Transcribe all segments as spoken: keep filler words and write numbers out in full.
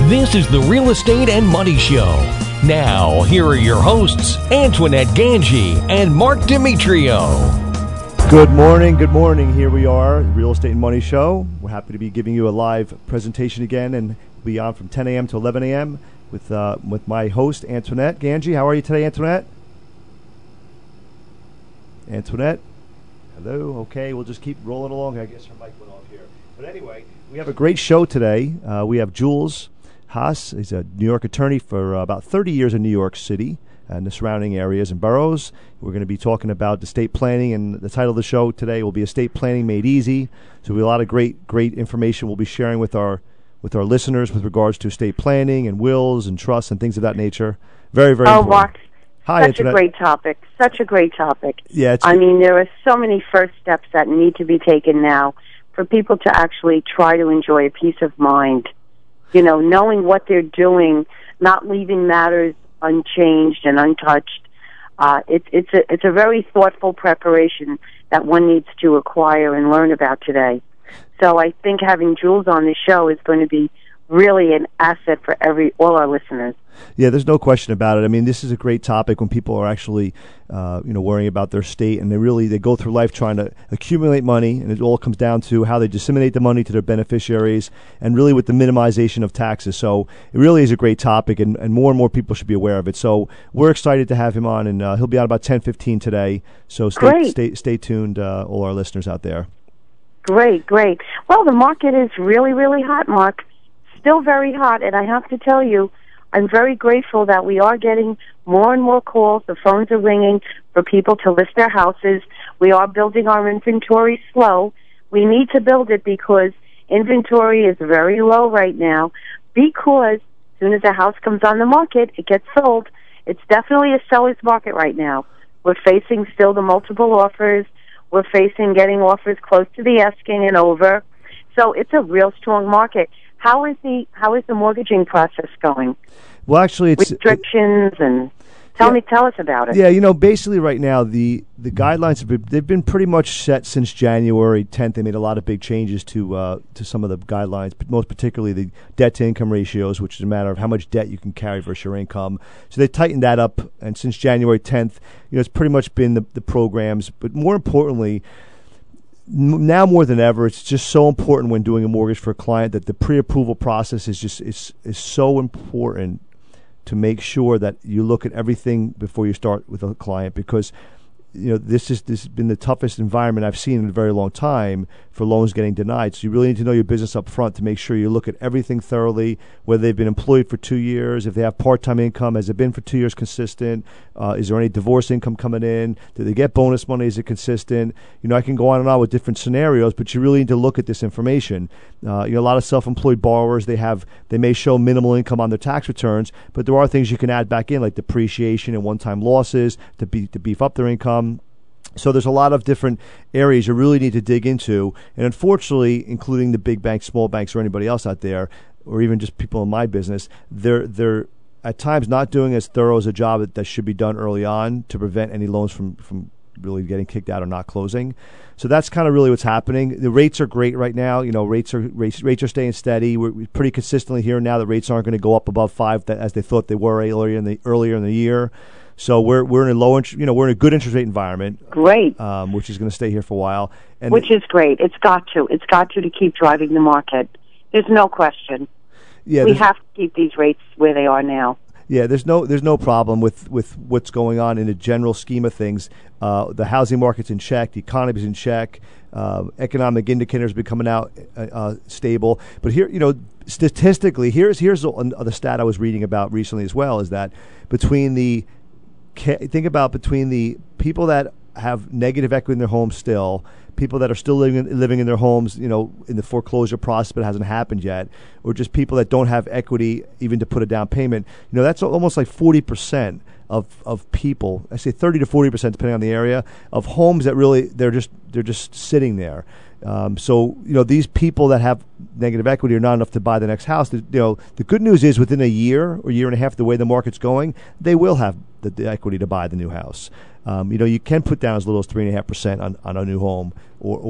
This is the Real Estate and Money Show. Now, here are your hosts, Antoinette Ganji and Mark Demetrio. Good morning, good morning. Here we are, Real Estate and Money Show. We're happy to be giving you a live presentation again, and we'll be on from ten a.m. to eleven a.m. with uh, with my host, Antoinette Ganji. How are you today, Antoinette? Antoinette? Hello? Okay, we'll just keep rolling along. I guess her mic went off here. But anyway, we have a great show today. Uh, we have Jules Haas. He's a New York attorney for uh, about thirty years in New York City and the surrounding areas and boroughs. We're going to be talking about estate planning, and the title of the show today will be Estate Planning Made Easy. So we have a lot of great, great information we'll be sharing with our with our listeners with regards to estate planning and wills and trusts and things of that nature. Very, very oh, important. Mark, Hi, such Antoinette. a great topic. Such a great topic. Yeah, it's I mean, there are so many first steps that need to be taken now for people to actually try to enjoy a peace of mind. You know, knowing what they're doing, not leaving matters unchanged and untouched. Uh, it's it's a it's a very thoughtful preparation that one needs to acquire and learn about today. So I think having Jules on the show is going to be really an asset for every all our listeners. Yeah, there's no question about it. I mean, this is a great topic when people are actually, uh, you know, worrying about their state, and they really they go through life trying to accumulate money, and it all comes down to how they disseminate the money to their beneficiaries, and really with the minimization of taxes. So it really is a great topic, and, and more and more people should be aware of it. So we're excited to have him on, and uh, he'll be on about ten fifteen today. So stay Great. stay stay tuned, uh, all our listeners out there. Great, great. Well, the market is really, really hot, Mark. Still very hot, and I have to tell you, I'm very grateful that we are getting more and more calls. The phones are ringing for people to list their houses. We are building our inventory slow. We need to build it because inventory is very low right now, because as soon as a house comes on the market, it gets sold. It's definitely a seller's market right now. We're facing still the multiple offers. We're facing getting offers close to the asking and over. So it's a real strong market. How is the how is the mortgaging process going? Well, actually, it's restrictions it, and tell yeah, me, tell us about it. Yeah, you know, basically right now the the guidelines have been, they've been pretty much set since January tenth. They made a lot of big changes to uh, to some of the guidelines, but most particularly the debt to income ratios, which is a matter of how much debt you can carry versus your income. So they tightened that up, and since January tenth, you know, it's pretty much been the, the programs. But more importantly, now more than ever, it's just so important when doing a mortgage for a client that the pre-approval process is just is is so important to make sure that you look at everything before you start with a client, because you know this is this has been the toughest environment I've seen in a very long time for loans getting denied. So you really need to know your business up front to make sure you look at everything thoroughly, whether they've been employed for two years, if they have part-time income, has it been for two years consistent, uh, is there any divorce income coming in, do they get bonus money, is it consistent? You know, I can go on and on with different scenarios, but you really need to look at this information. Uh, you know, a lot of self-employed borrowers, they have they may show minimal income on their tax returns, but there are things you can add back in, like depreciation and one-time losses to be to beef up their income. So there's a lot of different areas you really need to dig into. And unfortunately, including the big banks, small banks, or anybody else out there, or even just people in my business, they're they're at times not doing as thorough as a job that, that should be done early on to prevent any loans from, from really getting kicked out or not closing. So that's kind of really what's happening. The rates are great right now. You know, rates are rates, rates are staying steady. We're, we're pretty consistently here now. The rates aren't going to go up above five that, as they thought they were earlier in the earlier in the year. So we're we're in a low, you know, we're in a good interest rate environment. Great, um, which is going to stay here for a while. And which is great. It's got to. It's got to to keep driving the market. There's no question. Yeah, we have to keep these rates where they are now. Yeah, there's no there's no problem with, with what's going on in the general scheme of things. Uh, the housing market's in check, the economy's in check, uh, economic indicators be coming out uh, uh, stable. But here, you know, statistically, here's here's the, uh, the stat I was reading about recently as well, is that between the think about between the people that have negative equity in their homes still, people that are still living in, living in their homes, you know, in the foreclosure process but it hasn't happened yet, or just people that don't have equity even to put a down payment, you know, that's almost like forty percent of, of people, I say thirty to forty percent depending on the area, of homes that really, they're just they're just sitting there. Um, so, you know, these people that have negative equity are not enough to buy the next house. The, you know, the good news is within a year or year and a half, the way the market's going, they will have the, the equity to buy the new house. Um, you know, you can put down as little as three and a half percent on on a new home, or, or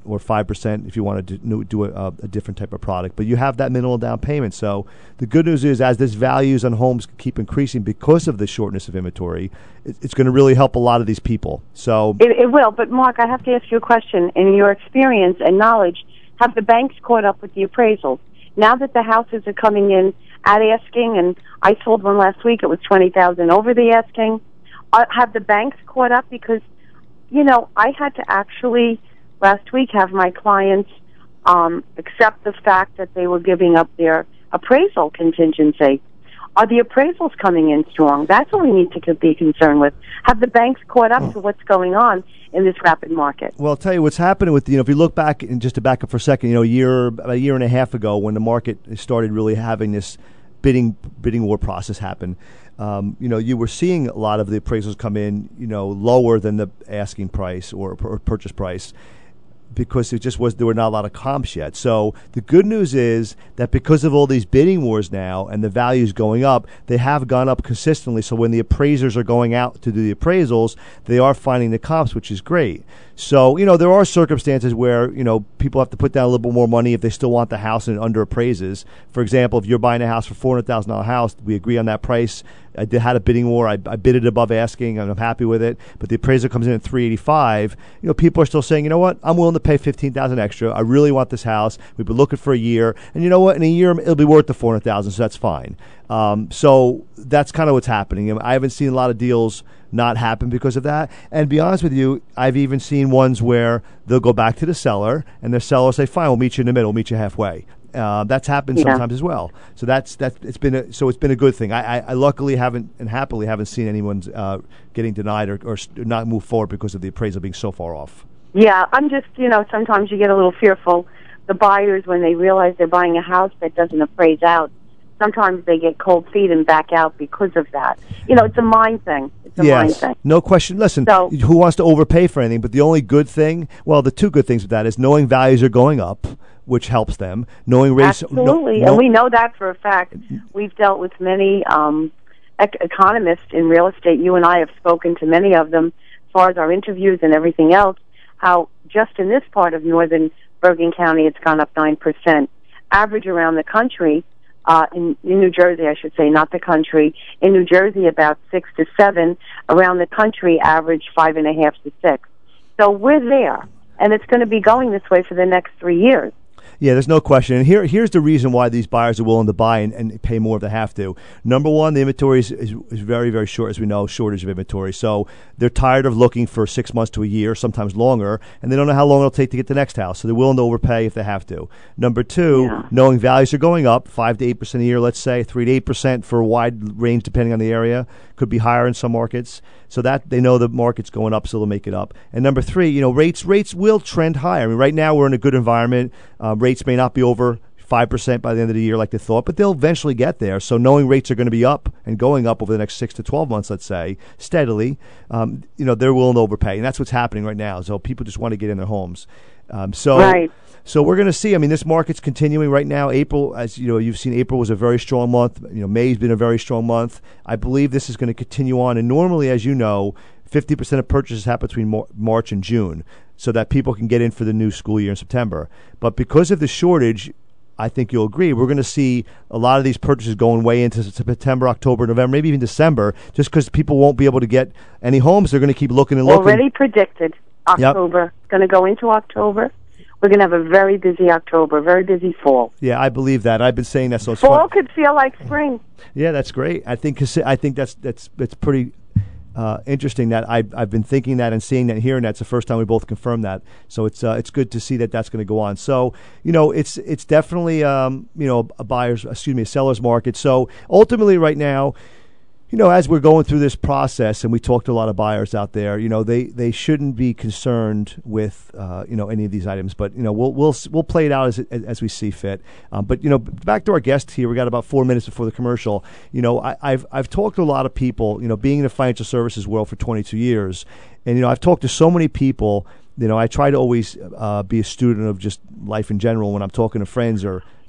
or five percent if you want to do, do a, a different type of product. But you have that minimal down payment. So the good news is, as this values on homes keep increasing because of the shortness of inventory, it, it's going to really help a lot of these people. So it, it will. But Mark, I have to ask you a question. In your experience and knowledge, have the banks caught up with the appraisals? Now that the houses are coming in at asking, and I sold one last week, it was twenty thousand dollars over the asking. Uh, have the banks caught up? Because, you know, I had to actually last week have my clients um, accept the fact that they were giving up their appraisal contingency. Are the appraisals coming in strong? That's what we need to be concerned with. Have the banks caught up to what's going on in this rapid market? Well, I'll tell you what's happening with, you know, if you look back, and just to back up for a second, you know, a year, a year and a half ago when the market started really having this bidding bidding war process happen, um, you know, you were seeing a lot of the appraisals come in, you know, lower than the asking price or, or purchase price, because it just was, there were not a lot of comps yet. So the good news is that because of all these bidding wars now and the values going up, they have gone up consistently. So when the appraisers are going out to do the appraisals, they are finding the comps, which is great. So, you know, there are circumstances where, you know, people have to put down a little bit more money if they still want the house and it under appraises. For example, if you're buying a house for four hundred thousand dollars house, we agree on that price. I did, had a bidding war. I, I bid it above asking, and I'm happy with it. But the appraiser comes in at three eighty-five. You know, people are still saying, you know what, I'm willing to pay fifteen thousand dollars extra. I really want this house. We've been looking for a year, and you know what? In a year, it'll be worth the four hundred thousand dollars. So that's fine. Um, so that's kind of what's happening. I haven't seen a lot of deals not happen because of that. And to be honest with you, I've even seen ones where they'll go back to the seller, and the seller will say, "Fine, we'll meet you in the middle. We'll meet you halfway." Uh, that's happened yeah. sometimes as well. So that's that's it's been a, so it's been a good thing. I, I, I luckily haven't and happily haven't seen anyone uh, getting denied or, or not move forward because of the appraisal being so far off. Yeah, I'm just, you know, sometimes you get a little fearful. The buyers, when they realize they're buying a house that doesn't appraise out, sometimes they get cold feet and back out because of that. You know, it's a mind thing. It's a yes, mind thing. No question. Listen, so, who wants to overpay for anything? But the only good thing, well, the two good things with that is knowing values are going up, which helps them. Knowing rates, absolutely, no, no, and we know that for a fact. We've dealt with many um, ec- economists in real estate. You and I have spoken to many of them, as far as our interviews and everything else. How just in this part of northern Bergen County, it's gone up nine percent. Average around the country, uh, in, in New Jersey, I should say, not the country. In New Jersey, about six to seven. Around the country, average five and a half to six. So we're there, and it's going to be going this way for the next three years. Yeah, there's no question. And here, here's the reason why these buyers are willing to buy and, and pay more if they have to. Number one, the inventory is, is, is very, very short, as we know, shortage of inventory. So they're tired of looking for six months to a year, sometimes longer, and they don't know how long it'll take to get the next house. So they're willing to overpay if they have to. Number two, yeah. knowing values are going up, five to eight percent a year, let's say, three to eight percent for a wide range depending on the area. Could be higher in some markets. So that they know the market's going up, so they'll make it up. And number three, you know, rates rates will trend higher. I mean, right now we're in a good environment. Uh, rates may not be over five percent by the end of the year like they thought, but they'll eventually get there. So knowing rates are going to be up and going up over the next six to twelve months, let's say, steadily, um, you know, they're willing to overpay. And that's what's happening right now. So people just want to get in their homes. Um, so right. So we're going to see. I mean, this market's continuing right now. April, as you know, you've seen April was a very strong month. You know, May's been a very strong month. I believe this is going to continue on. And normally, as you know, fifty percent of purchases happen between March and June, so that people can get in for the new school year in September. But because of the shortage, I think you'll agree, we're going to see a lot of these purchases going way into September, October, November, maybe even December, just because people won't be able to get any homes. They're going to keep looking and looking. Already predicted October. Yep. Going to go into October. We're going to have a very busy October, very busy fall. Yeah, I believe that. I've been saying that. So it's fall fun. Could feel like spring. Yeah, that's great. I think I think that's that's that's pretty uh, interesting. That I I've been thinking that and seeing that and hearing that. It's the first time we both confirmed that. So it's uh, it's good to see that that's going to go on. So you know, it's it's definitely um, you know a buyer's excuse me a seller's market. So ultimately, right now, you know, as we're going through this process, and we talked to a lot of buyers out there, you know, they, they shouldn't be concerned with, uh, you know, any of these items. But, you know, we'll we'll we'll play it out as as we see fit. Um, but, you know, back to our guest here, we got about four minutes before the commercial. You know, I, I've I've talked to a lot of people, you know, being in the financial services world for twenty-two years. And, you know, I've talked to so many people. You know, I try to always uh, be a student of just life in general when I'm talking to friends or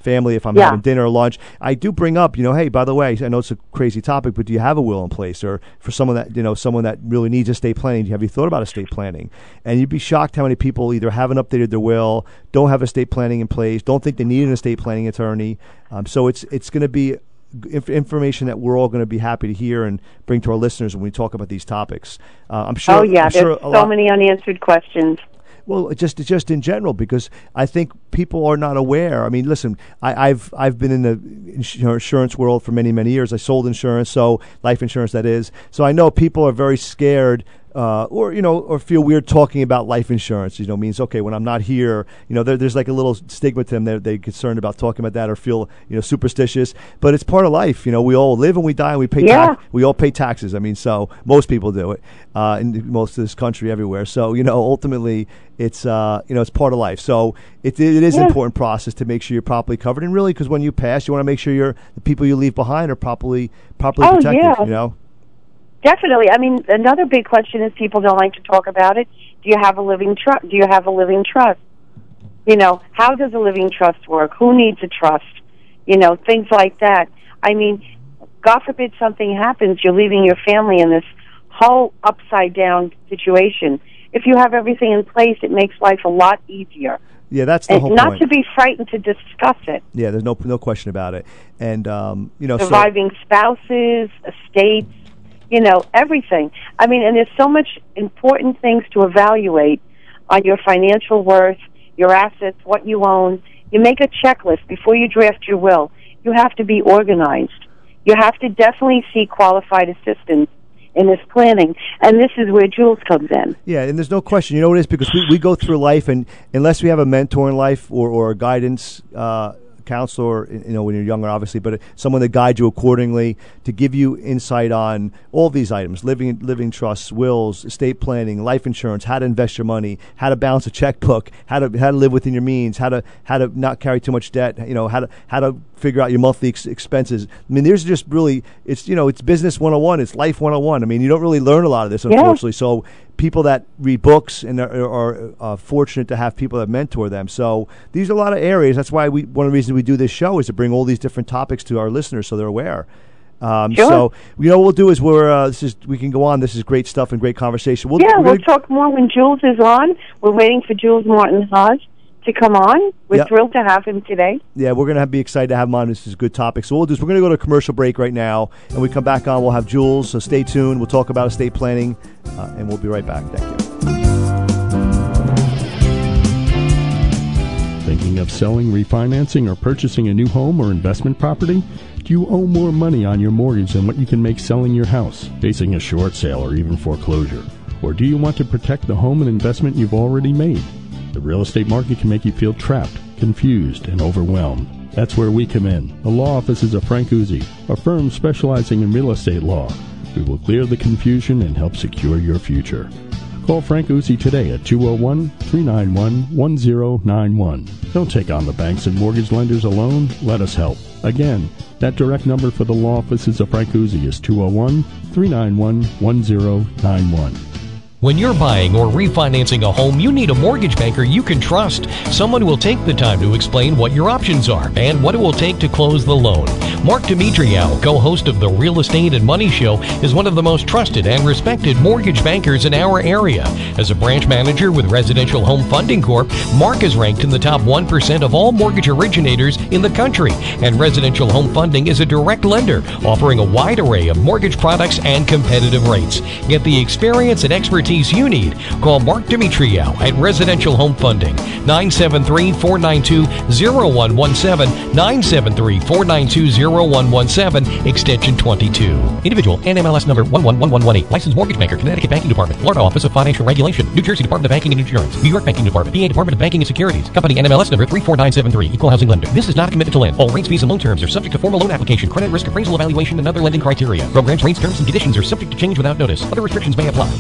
family if I'm Yeah. having dinner or lunch. I do bring up, you know, hey, by the way, I know it's a crazy topic, but do you have a will in place? Or for someone that, you know, someone that really needs estate planning, have you thought about estate planning? And you'd be shocked how many people either haven't updated their will, don't have estate planning in place, don't think they need an estate planning attorney. Um, so it's it's going to be Inf- information that we're all going to be happy to hear and bring to our listeners when we talk about these topics. Uh, I'm sure. Oh yeah, I'm there's sure so lot, many unanswered questions. Well, just just in general, because I think people are not aware. I mean, listen, I, I've I've been in the ins- insurance world for many many years. I sold insurance, so life insurance that is. So I know people are very scared. Uh, or you know, or feel weird talking about life insurance. You know, means okay when I'm not here. You know, there, there's like a little stigma to them. They're they concerned about talking about that or feel you know superstitious. But it's part of life. You know, we all live and we die and we pay. Yeah. Tax, we all pay taxes. I mean, so most people do it uh, in most of this country, everywhere. So you know, ultimately, it's uh, you know, it's part of life. So it it is Yeah. an important process to make sure you're properly covered. And really, because when you pass, you want to make sure you're the people you leave behind are properly properly Oh, protected. yeah. You know. Definitely. I mean, another big question is people don't like to talk about it. Do you have a living trust? Do you have a living trust? You know, how does a living trust work? Who needs a trust? You know, things like that. I mean, God forbid something happens, you're leaving your family in this whole upside down situation. If you have everything in place, it makes life a lot easier. Yeah, that's the And whole not point. to be frightened to discuss it. Yeah, there's no no question about it. And um, you know, Surviving spouses, estates, you know, everything. I mean, and there's so much important things to evaluate on your financial worth, your assets, what you own. You make a checklist before you draft your will. You have to be organized. You have to definitely seek qualified assistance in this planning, and this is where Jules comes in. Yeah, and there's no question. You know what it is? Because we, we go through life, and unless we have a mentor in life or, or a guidance uh, counselor, you know, when you're younger, obviously, but someone to guide you accordingly, to give you insight on all these items, living living trusts, wills, estate planning, life insurance, how to invest your money, how to balance a checkbook, how to how to live within your means, how to how to not carry too much debt, you know, how to how to figure out your monthly ex- expenses. I mean, there's just really, it's, you know, it's business one oh one, it's life one oh one. I mean, you don't really learn a lot of this, unfortunately. Yeah. So people that read books and are, are uh, fortunate to have people that mentor them. So these are a lot of areas. That's why we, one of the reasons we do this show is to bring all these different topics to our listeners so they're aware. Um, sure. So, you know, what we'll do is we're, uh, this is, we can go on. This is great stuff and great conversation. We'll, yeah, we'll gonna, talk more when Jules is on. We're waiting for Jules Martin Hodge to come on. We're yep. thrilled to have him today. Yeah, we're going to be excited to have him on. This is a good topic. So what we'll do is we're going to go to a commercial break right now, and we come back on, we'll have Jules, so stay tuned. We'll talk about estate planning, uh, and we'll be right back. Thank you. Thinking of selling, refinancing, or purchasing a new home or investment property? Do you owe more money on your mortgage than what you can make selling your house, facing a short sale, or even foreclosure? Or do you want to protect the home and investment you've already made? The real estate market can make you feel trapped, confused, and overwhelmed. That's where we come in. The law offices of Frank Uzi, a firm specializing in real estate law. We will clear the confusion and help secure your future. Call Frank Uzi today at two oh one, three nine one, one oh nine one. Don't take on the banks and mortgage lenders alone. Let us help. Again, that direct number for the law offices of Frank Uzi is two oh one, three nine one, one oh nine one. When you're buying or refinancing a home, you need a mortgage banker you can trust. Someone who will take the time to explain what your options are and what it will take to close the loan. Mark Demetriou, co-host of the Real Estate and Money Show, is one of the most trusted and respected mortgage bankers in our area. As a branch manager with Residential Home Funding Corp, Mark is ranked in the top one percent of all mortgage originators in the country. And Residential Home Funding is a direct lender offering a wide array of mortgage products and competitive rates. Get the experience and expertise you need. Call Mark Demetriou at Residential Home Funding, nine seven three, four nine two, zero one one seven, nine seven three, four nine two, zero one one seven, extension twenty-two. Individual N M L S number one one one one one eight. Licensed mortgage banker, Connecticut Banking Department, Florida Office of Financial Regulation, New Jersey Department of Banking and Insurance, New York Banking Department, P A Department of Banking and Securities. Company N M L S number three four nine seven three. Equal housing lender. This is not a commitment to lend. All rates, fees, and loan terms are subject to formal loan application, credit risk appraisal evaluation, and other lending criteria. Programs, rates, terms, and conditions are subject to change without notice. Other restrictions may apply.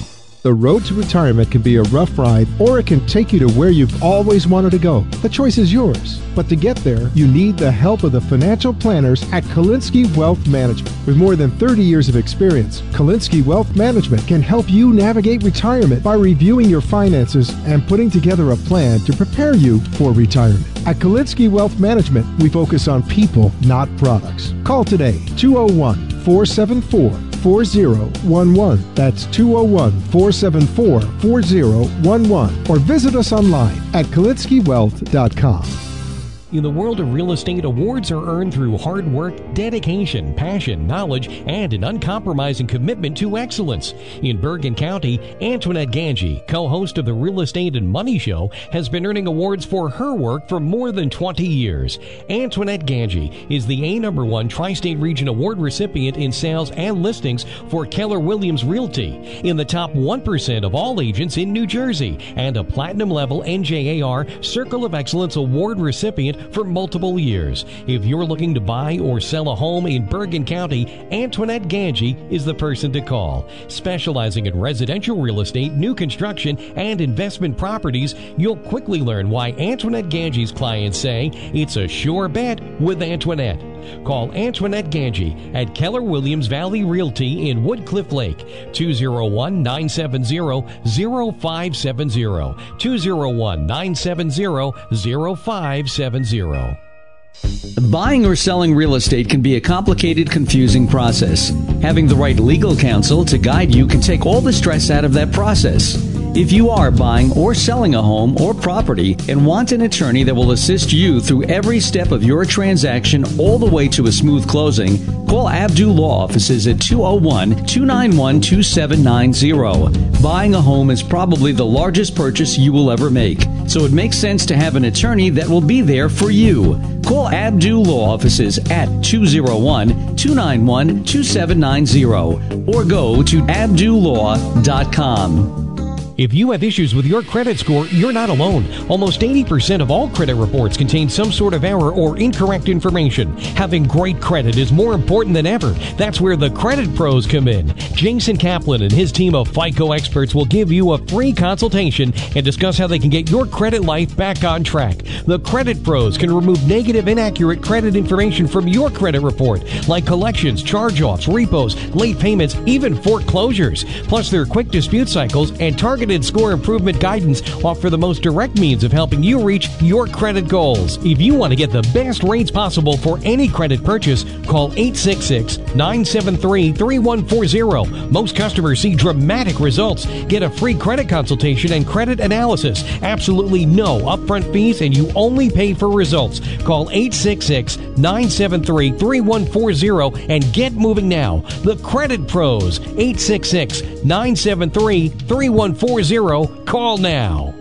The road to retirement can be a rough ride, or it can take you to where you've always wanted to go. The choice is yours. But to get there, you need the help of the financial planners at Kalinsky Wealth Management. With more than thirty years of experience, Kalinsky Wealth Management can help you navigate retirement by reviewing your finances and putting together a plan to prepare you for retirement. At Kalinsky Wealth Management, we focus on people, not products. Call today, two oh one, four seven four, four oh one one. That's two oh one, four seven four, four oh one one. Or visit us online at kalinsky wealth dot com. In the world of real estate, awards are earned through hard work, dedication, passion, knowledge, and an uncompromising commitment to excellence. In Bergen County, Antoinette Ganji, co-host of the Real Estate and Money Show, has been earning awards for her work for more than twenty years. Antoinette Ganji is the A number one Tri-State Region Award recipient in sales and listings for Keller Williams Realty, in the top one percent of all agents in New Jersey, and a platinum level N J A R Circle of Excellence Award recipient for multiple years. If you're looking to buy or sell a home in Bergen County, Antoinette Ganji is the person to call. Specializing in residential real estate, new construction, and investment properties, you'll quickly learn why Antoinette Ganji's clients say it's a sure bet with Antoinette. Call Antoinette Ganji at Keller Williams Valley Realty in Woodcliff Lake, two oh one, nine seven zero, zero five seven zero, two oh one, nine seven zero, zero five seven zero. Buying or selling real estate can be a complicated, confusing process. Having the right legal counsel to guide you can take all the stress out of that process. If you are buying or selling a home or property and want an attorney that will assist you through every step of your transaction all the way to a smooth closing, call Abdu Law Offices at two oh one, two nine one, two seven nine zero. Buying a home is probably the largest purchase you will ever make, so it makes sense to have an attorney that will be there for you. Call Abdu Law Offices at two oh one, two nine one, two seven nine zero or go to abdu law dot com. If you have issues with your credit score, you're not alone. Almost eighty percent of all credit reports contain some sort of error or incorrect information. Having great credit is more important than ever. That's where the Credit Pros come in. Jason Kaplan and his team of FICO experts will give you a free consultation and discuss how they can get your credit life back on track. The Credit Pros can remove negative, inaccurate credit information from your credit report, like collections, charge-offs, repos, late payments, even foreclosures. Plus, their quick dispute cycles and targeted score improvement guidance offer the most direct means of helping you reach your credit goals. If you want to get the best rates possible for any credit purchase, call eight six six, nine seven three, three one four zero. Most customers see dramatic results. Get a free credit consultation and credit analysis. Absolutely no upfront fees, and you only pay for results. Call eight six six, nine seven three, three one four zero and get moving now. The Credit Pros, eight six six, nine seven three, three one four zero. Call now.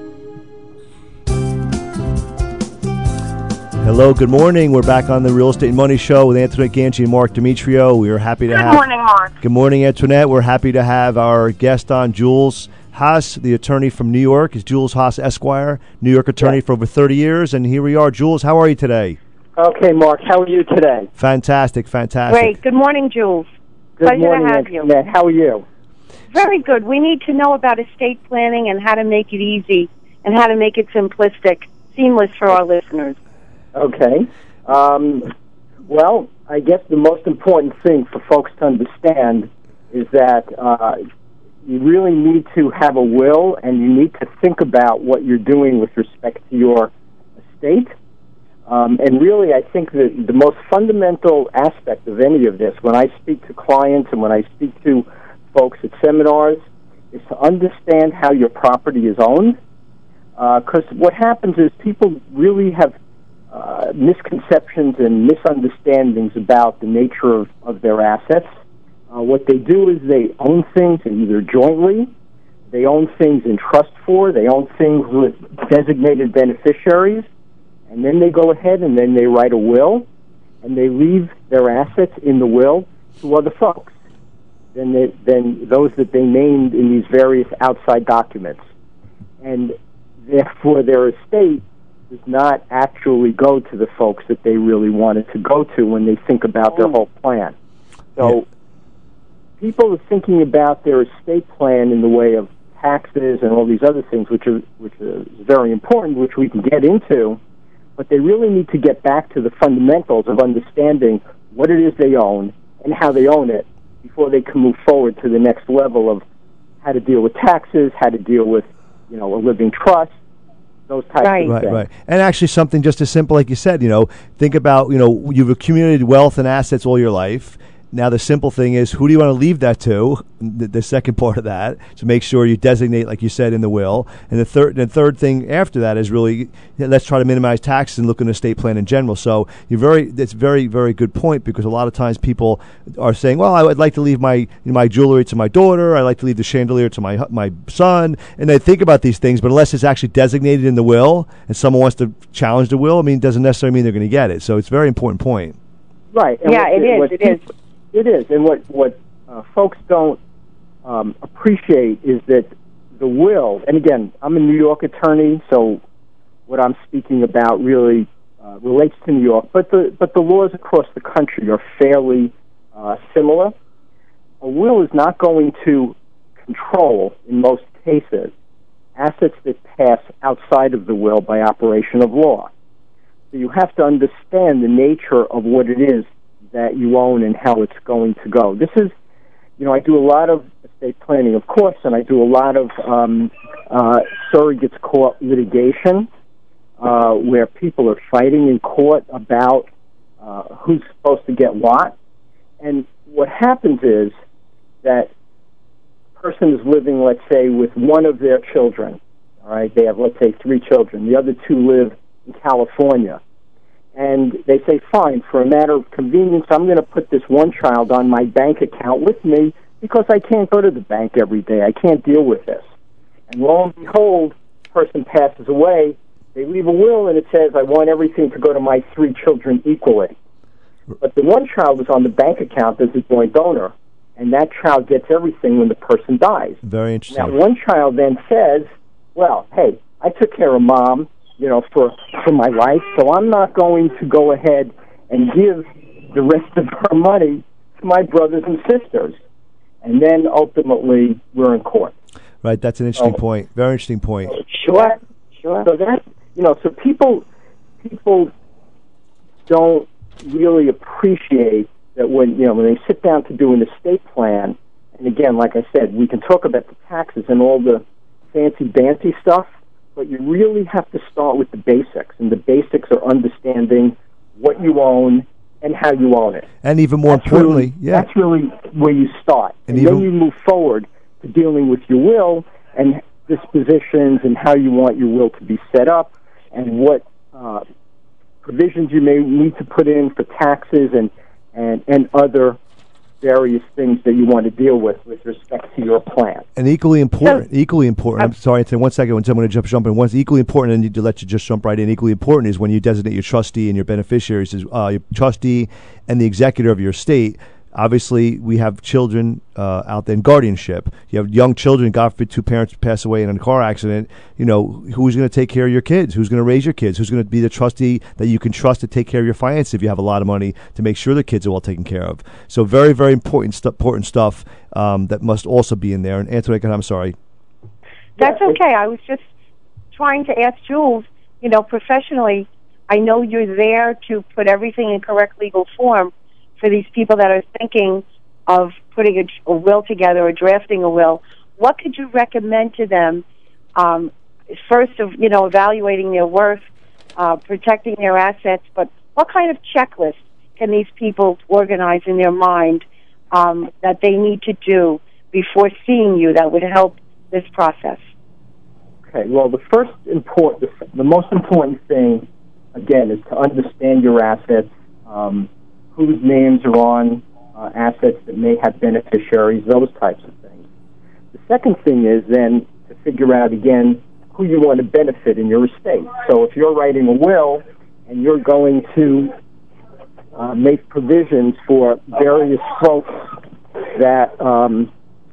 Hello, good morning. We're back on the Real Estate and Money Show with Antoinette Ganji and Mark Demetrio. We are happy to Good have... Good morning, Mark. Good morning, Antoinette. We're happy to have our guest on, Jules Haas, the attorney from New York. Is Jules Haas, Esquire, New York attorney yes. for over thirty years. And here we are. Jules, how are you today? Okay, Mark, how are you today? Fantastic, fantastic. Great. Good morning, Jules. Good Pleasure morning, to have you. Antoinette. How are you? Very good. We need to know about estate planning and how to make it easy and how to make it simplistic, seamless for our listeners. Okay. Um, well, I guess the most important thing for folks to understand is that uh, you really need to have a will, and you need to think about what you're doing with respect to your estate. Um, and really, I think that the most fundamental aspect of any of this, when I speak to clients and when I speak to folks at seminars, is to understand how your property is owned. Because uh, what happens is people really have uh, misconceptions and misunderstandings about the nature of, of their assets. Uh, what they do is they own things either jointly, they own things in trust for, they own things with designated beneficiaries, and then they go ahead and then they write a will, and they leave their assets in the will to other folks than, they, than those that they named in these various outside documents. And therefore their estate does not actually go to the folks that they really wanted to go to when they think about their whole plan. So yeah. People are thinking about their estate plan in the way of taxes and all these other things, which are which is very important, which we can get into. But they really need to get back to the fundamentals of understanding what it is they own and how they own it before they can move forward to the next level of how to deal with taxes, how to deal with, you know, a living trust, those types Right. of Right, things. right. And actually something just as simple, like you said, you know, think about, you know, you've accumulated wealth and assets all your life. Now the simple thing is, who do you want to leave that to? The, the second part of that, to make sure you designate, like you said, in the will. And the third, the third thing after that is really, let's try to minimize taxes and look at an estate plan in general. So you're very, that's very, very good point, because a lot of times people are saying, well, I would like to leave my my jewelry to my daughter. I'd like to leave the chandelier to my hu- my son. And they think about these things, but unless it's actually designated in the will and someone wants to challenge the will, I mean, it doesn't necessarily mean they're going to get it. So it's a very important point. Right. And Yeah, what- it is, what it people- It is, and what what uh, folks don't um, appreciate is that the will. And again, I'm a New York attorney, so what I'm speaking about really uh, relates to New York. But the but the laws across the country are fairly uh, similar. A will is not going to control, in most cases, assets that pass outside of the will by operation of law. So you have to understand the nature of what it is that you own and how it's going to go. This is, you know, I do a lot of estate planning, of course, and I do a lot of um, uh, surrogates court litigation uh, where people are fighting in court about uh, who's supposed to get what. And what happens is that a person is living, let's say, with one of their children. All right, they have, let's say, three children. The other two live in California. And they say, fine, for a matter of convenience, I'm going to put this one child on my bank account with me because I can't go to the bank every day. I can't deal with this. And lo and behold, the person passes away. They leave a will, and it says, I want everything to go to my three children equally. But the one child is on the bank account as a joint donor, and that child gets everything when the person dies. Very interesting. Now, one child then says, well, hey, I took care of mom, you know, for for my life, so I'm not going to go ahead and give the rest of her money to my brothers and sisters. And then ultimately, we're in court. Right, that's an interesting Oh. point. Very interesting point. Sure, sure. So that, you know, so people people don't really appreciate that when, you know, when they sit down to do an estate plan, and again, like I said, we can talk about the taxes and all the fancy-dancy stuff, but you really have to start with the basics, and the basics are understanding what you own and how you own it. And even more That's importantly, really, yeah. that's really where you start. And And, even- then you move forward to dealing with your will and dispositions and how you want your will to be set up and what uh, provisions you may need to put in for taxes and, and, and other various things that you want to deal with with respect to your plan. And equally important, equally important. I'm sorry, Anthony, one second. When someone to jump, jump in. One's equally important, and to let you just jump right in. Equally important is when you designate your trustee and your beneficiaries as uh, your trustee and the executor of your estate. Obviously, we have children uh, out there in guardianship. You have young children. God forbid, two parents pass away in a car accident. You know, who's going to take care of your kids? Who's going to raise your kids? Who's going to be the trustee that you can trust to take care of your finances if you have a lot of money to make sure the kids are well taken care of? So, very, very important, stu- important stuff um, that must also be in there. And Anthony, I'm sorry. That's okay. I was just trying to ask Jules, you know, professionally, I know you're there to put everything in correct legal form for these people that are thinking of putting a, a will together or drafting a will. What could you recommend to them, um, first of, you know, evaluating their worth, uh, protecting their assets, but what kind of checklist can these people organize in their mind um, that they need to do before seeing you that would help this process? Okay, well, the first important, the, the most important thing, again, is to understand your assets, um, whose names are on uh, assets that may have beneficiaries, those types of things. The second thing is then to figure out, again, who you want to benefit in your estate. So if you're writing a will and you're going to uh, make provisions for various folks that um,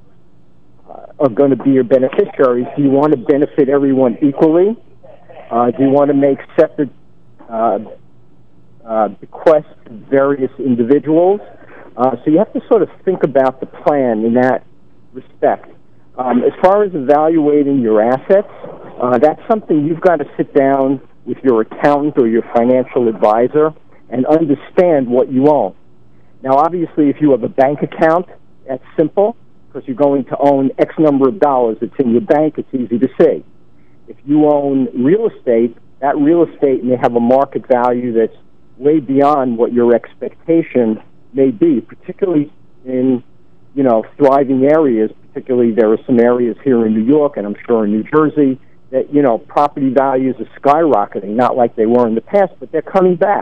are going to be your beneficiaries, do you want to benefit everyone equally? Uh, do you want to make separate uh, uh, bequests to various individuals? Uh, so you have to sort of think about the plan in that respect. Um, as far as evaluating your assets, uh, that's something you've got to sit down with your accountant or your financial advisor and understand what you own. Now, obviously, if you have a bank account, that's simple because you're going to own X number of dollars. It's in your bank. It's easy to see. If you own real estate, that real estate may have a market value that's way beyond what your expectation may be, particularly in, you know, thriving areas. Particularly, there are some areas here in New York, and I'm sure in New Jersey, that, you know, property values are skyrocketing, not like they were in the past, but they're coming back.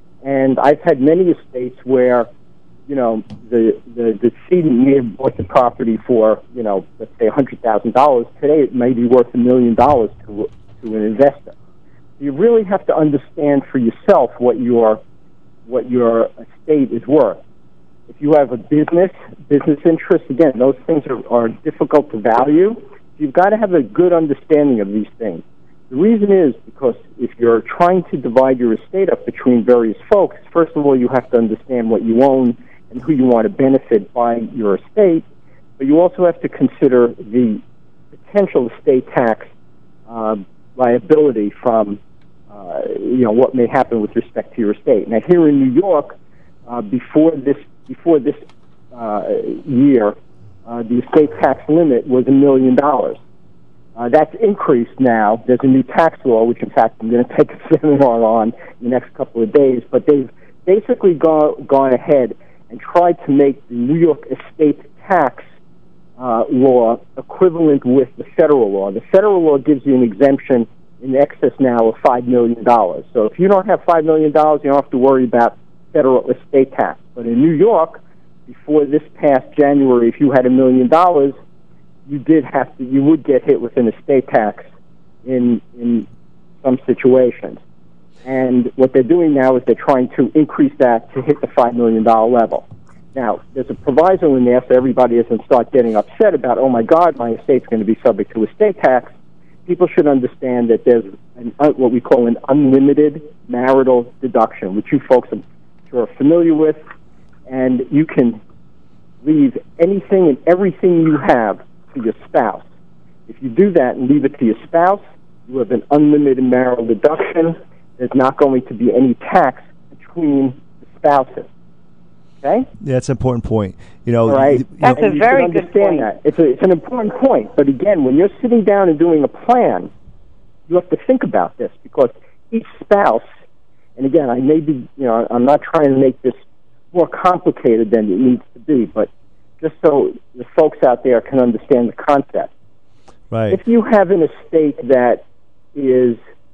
And I've had many estates where, you know, the the decedent may have bought the property for, you know, let's say one hundred thousand dollars. Today it may be worth a million dollars to to an investor. You really have to understand for yourself what your what your estate is worth. If you have a business, business interests, again, those things are, are difficult to value. You've got to have a good understanding of these things. The reason is because if you're trying to divide your estate up between various folks, first of all, you have to understand what you own and who you want to benefit by your estate, but you also have to consider the potential estate tax uh, liability from, uh, you know, what may happen with respect to your estate. Now, here in New York, uh, before this before this uh, year, uh, the estate tax limit was a million dollars. Uh, that's increased now. There's a new tax law, which, in fact, I'm going to take a seminar on in the next couple of days. But they've basically gone, gone ahead and tried to make the New York estate tax uh, law equivalent with the federal law. The federal law gives you an exemption in excess now of five million dollars. So if you don't have five million dollars, you don't have to worry about federal estate tax. But in New York, before this past January, if you had a million dollars, you did have to, you would get hit with an estate tax in in some situations. And what they're doing now is they're trying to increase that to hit the five million dollars level. Now, there's a proviso in there so everybody doesn't start getting upset about, oh my God, my estate's going to be subject to estate tax. People should understand that there's an, what we call an unlimited marital deduction, which you folks are, are familiar with, and you can leave anything and everything you have to your spouse. If you do that and leave it to your spouse, you have an unlimited marital deduction. There's not going to be any tax between the spouses. Okay? Yeah, that's an important point. You know, All right. You, that's you a very understand good point. That. It's, a, it's an important point. But again, when you're sitting down and doing a plan, you have to think about this because each spouse, and again, I may be, you know, I'm not trying to make this more complicated than it needs to be, but just so the folks out there can understand the concept. Right. If you have an estate that is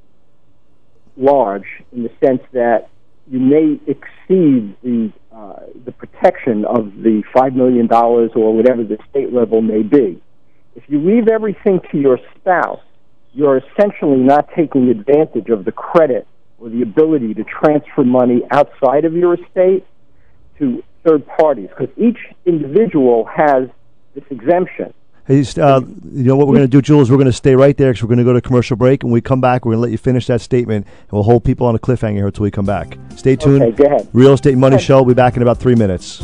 large in the sense that you may exceed the uh, the protection of the five million dollars or whatever the state level may be, if you leave everything to your spouse, you're essentially not taking advantage of the credit or the ability to transfer money outside of your estate to third parties, because each individual has this exemption. Hey, uh, you know what we're going to do, Jules? We're going to stay right there because we're going to go to commercial break. And when we come back, we're going to let you finish that statement, and we'll hold people on a cliffhanger here until we come back. Stay tuned. Okay, go ahead. Real Estate Money Show. We'll be back in about three minutes.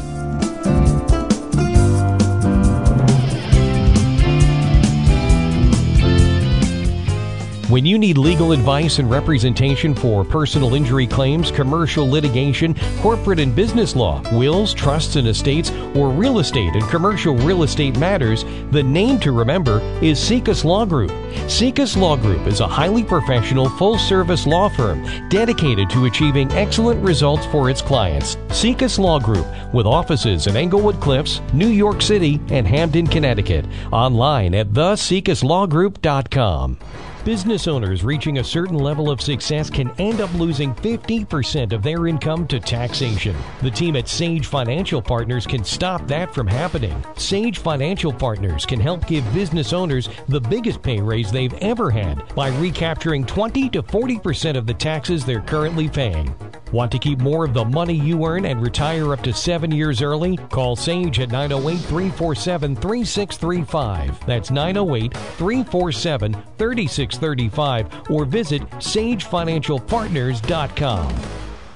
When you need legal advice and representation for personal injury claims, commercial litigation, corporate and business law, wills, trusts and estates, or real estate and commercial real estate matters, the name to remember is Sekas Law Group. Sekas Law Group is a highly professional, full-service law firm dedicated to achieving excellent results for its clients. Sekas Law Group, with offices in Englewood Cliffs, New York City, and Hamden, Connecticut. Online at the sekas law group dot com. Business owners reaching a certain level of success can end up losing fifty percent of their income to taxation. The team at Sage Financial Partners can stop that from happening. Sage Financial Partners can help give business owners the biggest pay raise they've ever had by recapturing twenty to forty percent of the taxes they're currently paying. Want to keep more of the money you earn and retire up to seven years early? Call Sage at nine oh eight, three four seven, three six three five. That's nine oh eight, three four seven, three six three five or visit sage financial partners dot com.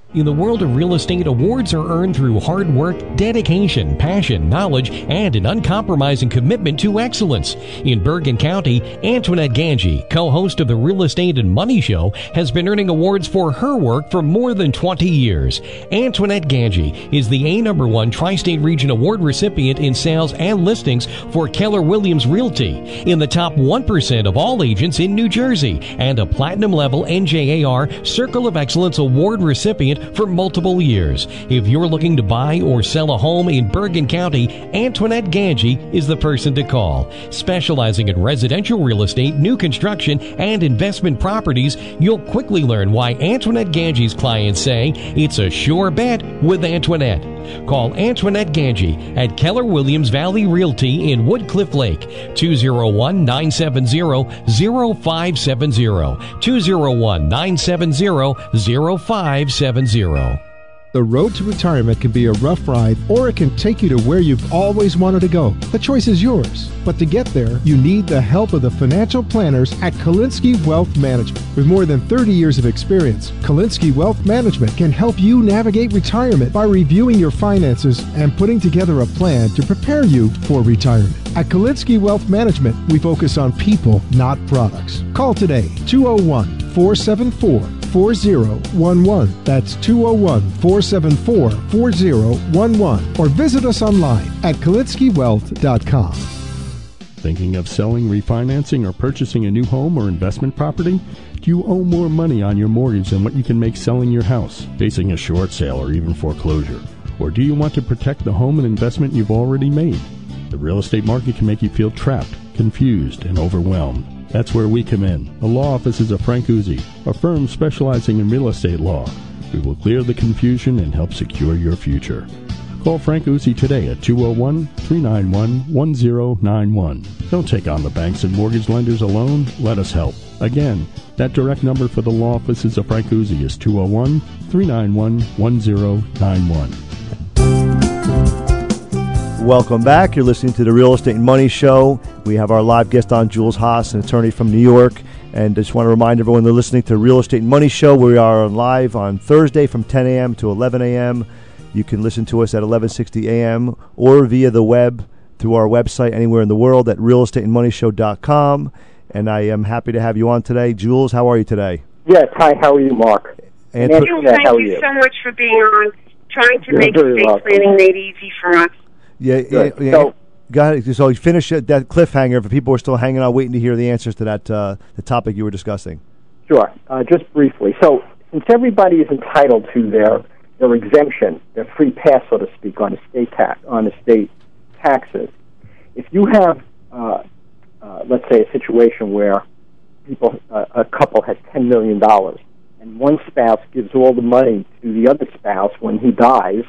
In the world of real estate, awards are earned through hard work, dedication, passion, knowledge, and an uncompromising commitment to excellence. In Bergen County, Antoinette Ganji, co-host of the Real Estate and Money Show, has been earning awards for her work for more than twenty years. Antoinette Ganji is the A number one Tri-State Region Award recipient in sales and listings for Keller Williams Realty, in the top one percent of all agents in New Jersey, and a platinum level N J A R Circle of Excellence Award recipient for multiple years. If you're looking to buy or sell a home in Bergen County, Antoinette Ganji is the person to call. Specializing in residential real estate, new construction, and investment properties, you'll quickly learn why Antoinette Ganji's clients say it's a sure bet with Antoinette. Call Antoinette Ganji at Keller Williams Valley Realty in Woodcliff Lake, two oh one, nine seven zero, zero five seven zero, two oh one, nine seven zero, zero five seven zero. The road to retirement can be a rough ride, or it can take you to where you've always wanted to go. The choice is yours. But to get there, you need the help of the financial planners at Kalinsky Wealth Management. With more than thirty years of experience, Kalinsky Wealth Management can help you navigate retirement by reviewing your finances and putting together a plan to prepare you for retirement. At Kalinsky Wealth Management, we focus on people, not products. Call today, two oh one, four seven four, four oh one one. That's two oh one, four seven four, four oh one one. Or visit us online at kalinsky wealth dot com. Thinking of selling, refinancing, or purchasing a new home or investment property? Do you owe more money on your mortgage than what you can make selling your house, facing a short sale, or even foreclosure? Or do you want to protect the home and investment you've already made? The real estate market can make you feel trapped, confused, and overwhelmed. That's where we come in. The law offices of Frank Uzi, a firm specializing in real estate law. We will clear the confusion and help secure your future. Call Frank Uzi today at two oh one, three nine one, one oh nine one. Don't take on the banks and mortgage lenders alone. Let us help. Again, that direct number for the law offices of Frank Uzi is two oh one, three nine one, one oh nine one. Welcome back. You're listening to the Real Estate and Money Show. We have our live guest on, Jules Haas, an attorney from New York. And I just want to remind everyone they're listening to the Real Estate and Money Show. We are live on Thursday from ten a.m. to eleven a.m. You can listen to us at eleven sixty a.m. or via the web through our website anywhere in the world at real estate and money show dot com. And I am happy to have you on today. Jules, how are you today? Yes. Hi, how are you, Mark? And Thank you, thank you so much for being on, trying to You're make very estate welcome. planning made easy for us. Yeah, yeah, Good. yeah. So- Got it. So you finish it, that cliffhanger for people who are still hanging out waiting to hear the answers to that uh, the topic you were discussing. Sure. Uh, just briefly. So, since everybody is entitled to their their exemption, their free pass, so to speak, on estate tax on estate taxes, if you have, uh, uh, let's say, a situation where people, uh, a couple has ten million dollars, and one spouse gives all the money to the other spouse when he dies,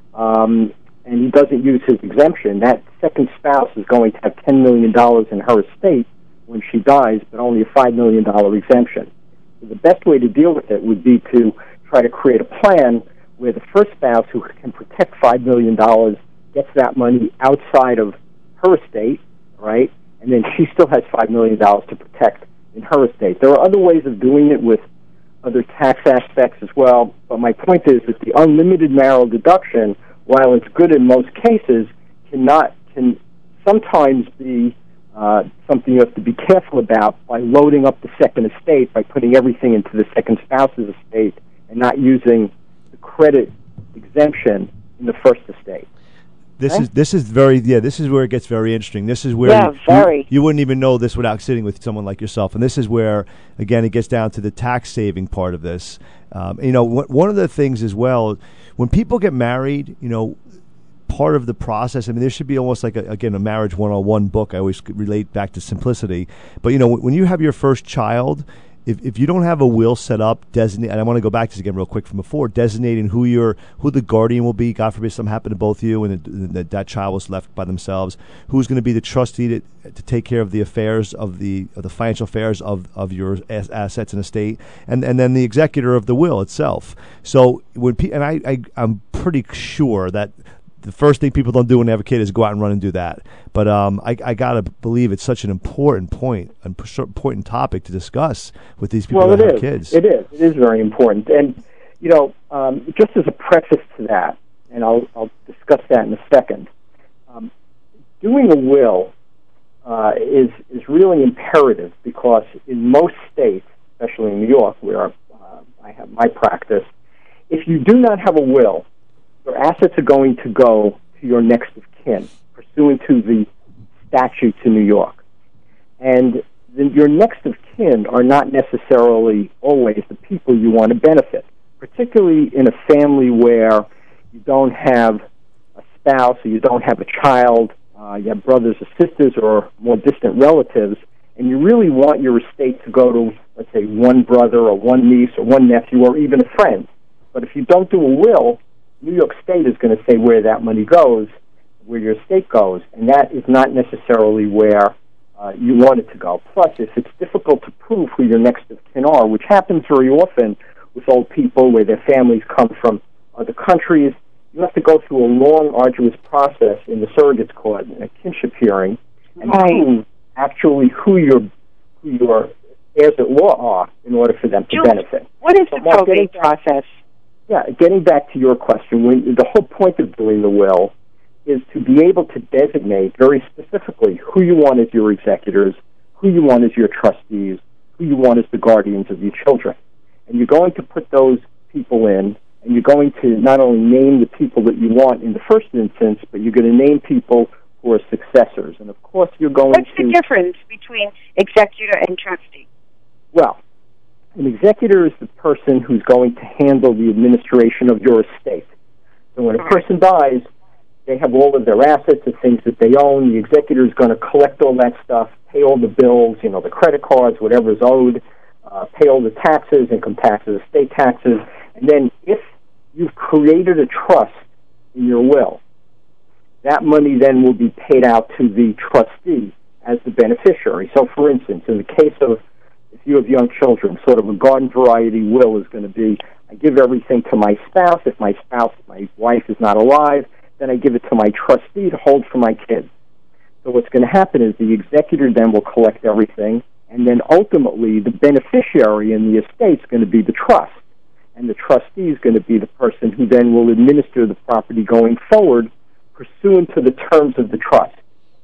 um, and he doesn't use his exemption, that second spouse is going to have ten million dollars in her estate when she dies, but only a five million dollars exemption. So the best way to deal with it would be to try to create a plan where the first spouse, who can protect five million dollars, gets that money outside of her estate, right? And then she still has five million dollars to protect in her estate. There are other ways of doing it with other tax aspects as well, but my point is that the unlimited marital deduction, while it's good in most cases, cannot can sometimes be uh, something you have to be careful about by loading up the second estate, by putting everything into the second spouse's estate and not using the credit exemption in the first estate. This Okay. is this is very yeah. This is where it gets very interesting. This is where Yeah, you, very. You, you wouldn't even know this without sitting with someone like yourself. And this is where again it gets down to the tax saving part of this. Um, you know, wh- one of the things as well, when people get married, you know, part of the process. I mean, there should be almost like a, again a marriage one oh one book. I always relate back to simplicity. But you know, when you have your first child, if if you don't have a will set up, designate, and I want to go back to this again real quick from before, designating who your who the guardian will be. God forbid something happened to both of you, and that, that that child was left by themselves. Who's going to be the trustee to, to take care of the affairs of the of the financial affairs of, of your as, assets and estate, and and then the executor of the will itself. So when pe- and I, I I'm pretty sure that the first thing people don't do when they have a kid is go out and run and do that. But um, I, I got to believe it's such an important point, an important topic to discuss with these people Well, that it have is. kids. It is. It is very important. And, you know, um, just as a preface to that, and I'll, I'll discuss that in a second, um, doing a will uh, is, is really imperative because in most states, especially in New York, where uh, I have my practice, if you do not have a will, your assets are going to go to your next of kin, pursuant to the statutes in New York. And the, your next of kin are not necessarily always the people you want to benefit, particularly in a family where you don't have a spouse or you don't have a child, uh, you have brothers or sisters or more distant relatives, and you really want your estate to go to, let's say, one brother or one niece or one nephew or even a friend. But if you don't do a will, New York State is going to say where that money goes, where your estate goes, and that is not necessarily where uh, you want it to go. Plus, if it's difficult to prove who your next of kin are, which happens very often with old people where their families come from other countries, you have to go through a long, arduous process in the surrogate's court, in a kinship hearing, and right. prove actually who your who your heirs at law are in order for them to Julie, benefit. What is so the probate process? Yeah, getting back to your question, when, the whole point of doing the will is to be able to designate very specifically who you want as your executors, who you want as your trustees, who you want as the guardians of your children. And you're going to put those people in, and you're going to not only name the people that you want in the first instance, but you're going to name people who are successors. And, of course, you're going What's to... What's the difference between executor and trustee? Well, an executor is the person who's going to handle the administration of your estate. So when a person dies, they have all of their assets, the things that they own. The executor is going to collect all that stuff, pay all the bills, you know, the credit cards, whatever is owed, uh, pay all the taxes, income taxes, estate taxes. And then if you've created a trust in your will, that money then will be paid out to the trustee as the beneficiary. So, for instance, in the case of if you have young children, sort of a garden variety will is going to be, I give everything to my spouse. If my spouse, my wife is not alive, then I give it to my trustee to hold for my kids. So what's going to happen is the executor then will collect everything, and then ultimately the beneficiary in the estate is going to be the trust. And the trustee is going to be the person who then will administer the property going forward pursuant to the terms of the trust.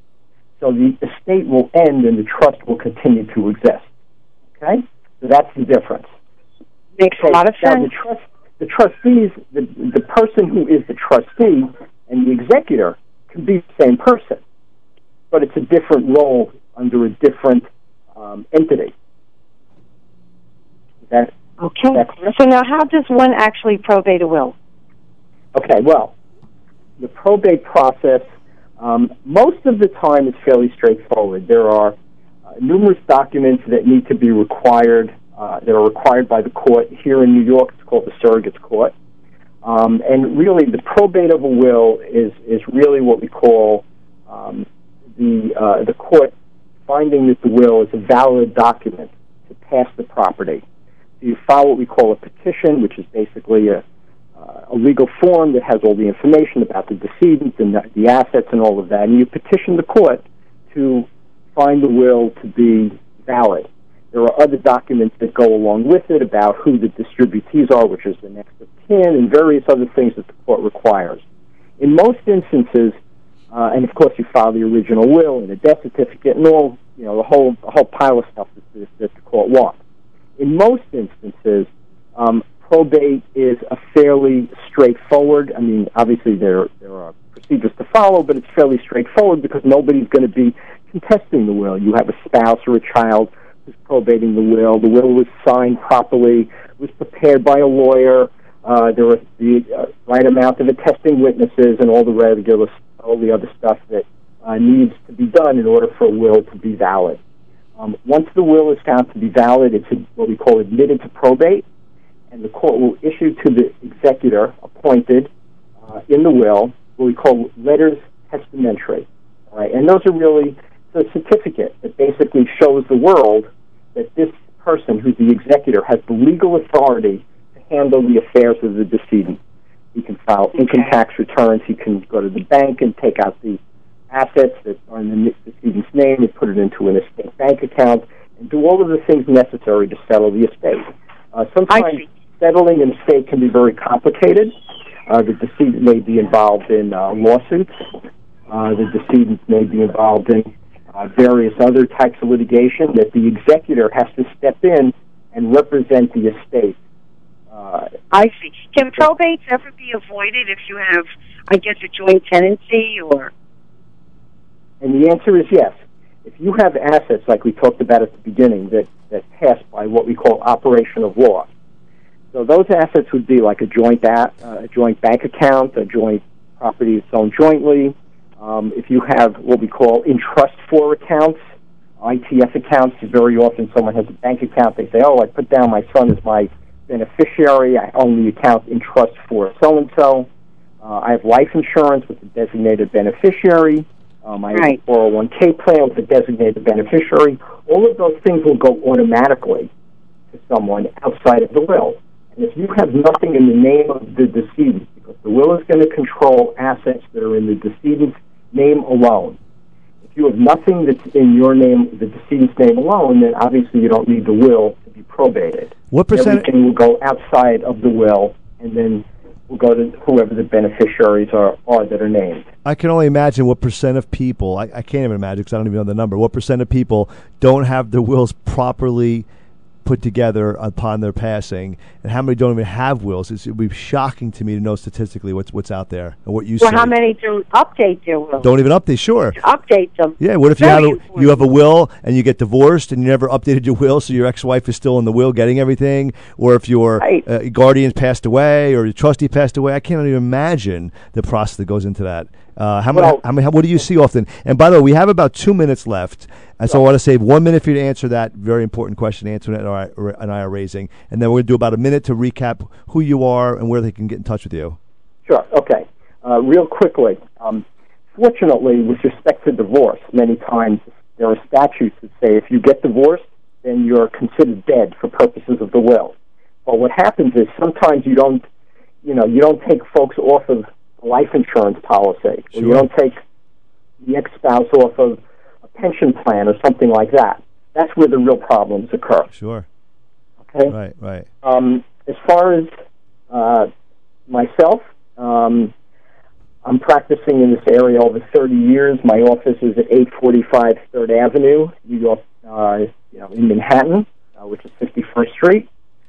So the estate will end and the trust will continue to exist. Okay? So that's the difference. Makes so a lot of now sense. The, trust, the trustees, the, the person who is the trustee and the executor can be the same person, but it's a different role under a different um, entity. Is that, okay. Is that clear? So now how does one actually probate a will? Okay, well, the probate process, um, most of the time is fairly straightforward. There are uh, numerous documents that need to be required, uh, that are required by the court. Here in New York, it's called the surrogate's court. Um, and really, the probate of a will is, is really what we call um, the uh, the court finding that the will is a valid document to pass the property. So you file what we call a petition, which is basically a, uh, a legal form that has all the information about the decedent and the, the assets and all of that, and you petition the court to find the will to be valid. There are other documents that go along with it about who the distributees are, which is the next of kin, and various other things that the court requires. In most instances, uh, and of course you file the original will and a death certificate and all, you know, the whole the whole pile of stuff that, that the court wants. In most instances, um, probate is a fairly straightforward. I mean, obviously there there are procedures to follow, but it's fairly straightforward because nobody's going to be contesting the will. You have a spouse or a child who's probating the will. The will was signed properly, was prepared by a lawyer. Uh, there was the uh, right amount of attesting witnesses and all the regular, all the other stuff that uh, needs to be done in order for a will to be valid. Um, once the will is found to be valid, it's what we call admitted to probate, and the court will issue to the executor appointed uh, in the will what we call letters testamentary. All right? And those are really a certificate that basically shows the world that this person, who's the executor, has the legal authority to handle the affairs of the decedent. He can file okay. income tax returns. He can go to the bank and take out the assets that are in the decedent's name and put it into an estate bank account and do all of the things necessary to settle the estate. Uh, sometimes settling an estate can be very complicated. Uh, the decedent may be involved in uh, lawsuits. Uh, the decedent may be involved in uh, various other types of litigation that the executor has to step in and represent the estate. Uh, I see. Can probates ever be avoided if you have, I guess, a joint tenancy or? And the answer is yes. If you have assets, like we talked about at the beginning, that, that pass by what we call operation of law, so those assets would be like a joint a, uh, a joint bank account, a joint property that's owned jointly. Um, if you have what we call in trust for accounts, I T F accounts, very often someone has a bank account, they say, oh, I put down my son as my beneficiary, I own the account in trust for so-and-so. Uh, I have life insurance with a designated beneficiary. Um, I right. have a four oh one k plan with a designated beneficiary. All of those things will go automatically to someone outside of the will. And if you have nothing in the name of the decedent, because the will is going to control assets that are in the decedent's name alone. If you have nothing that's in your name, the decedent's name alone, then obviously you don't need the will to be probated. What percent? Everything will go outside of the will, and then will go to whoever the beneficiaries are, are that are named. I can only imagine what percent of people, I, I can't even imagine because I don't even know the number, what percent of people don't have their wills properly put together upon their passing, and how many don't even have wills. It's, it would be shocking to me to know statistically what's what's out there and what you Well, see. how many do update their will? Don't even update, sure. Update them. Yeah, what if you Very have a, important. you have a will and you get divorced and you never updated your will, so your ex-wife is still in the will getting everything, or if your Right. uh, guardian passed away or your trustee passed away, I can't even imagine the process that goes into that. Uh, how, Well, many, how many? What do you see often? And by the way, we have about two minutes left, and so I want to save one minute for you to answer that very important question Antoinette and I, and I are raising, and then we're going to do about a minute to recap who you are and where they can get in touch with you. Sure, okay. Uh, real quickly, um, fortunately, with respect to divorce, many times there are statutes that say if you get divorced, then you're considered dead for purposes of the will. But what happens is sometimes you don't, you know, you don't take folks off of a life insurance policy, Sure. or you don't take the ex-spouse off of a pension plan or something like that. That's where the real problems occur. Sure. Okay. Right. Right. Um, as far as uh, myself, um, I'm practicing in this area over thirty years. My office is at eight forty-five Third Avenue, New York, uh, you know, in Manhattan, uh, which is fifty-first Street.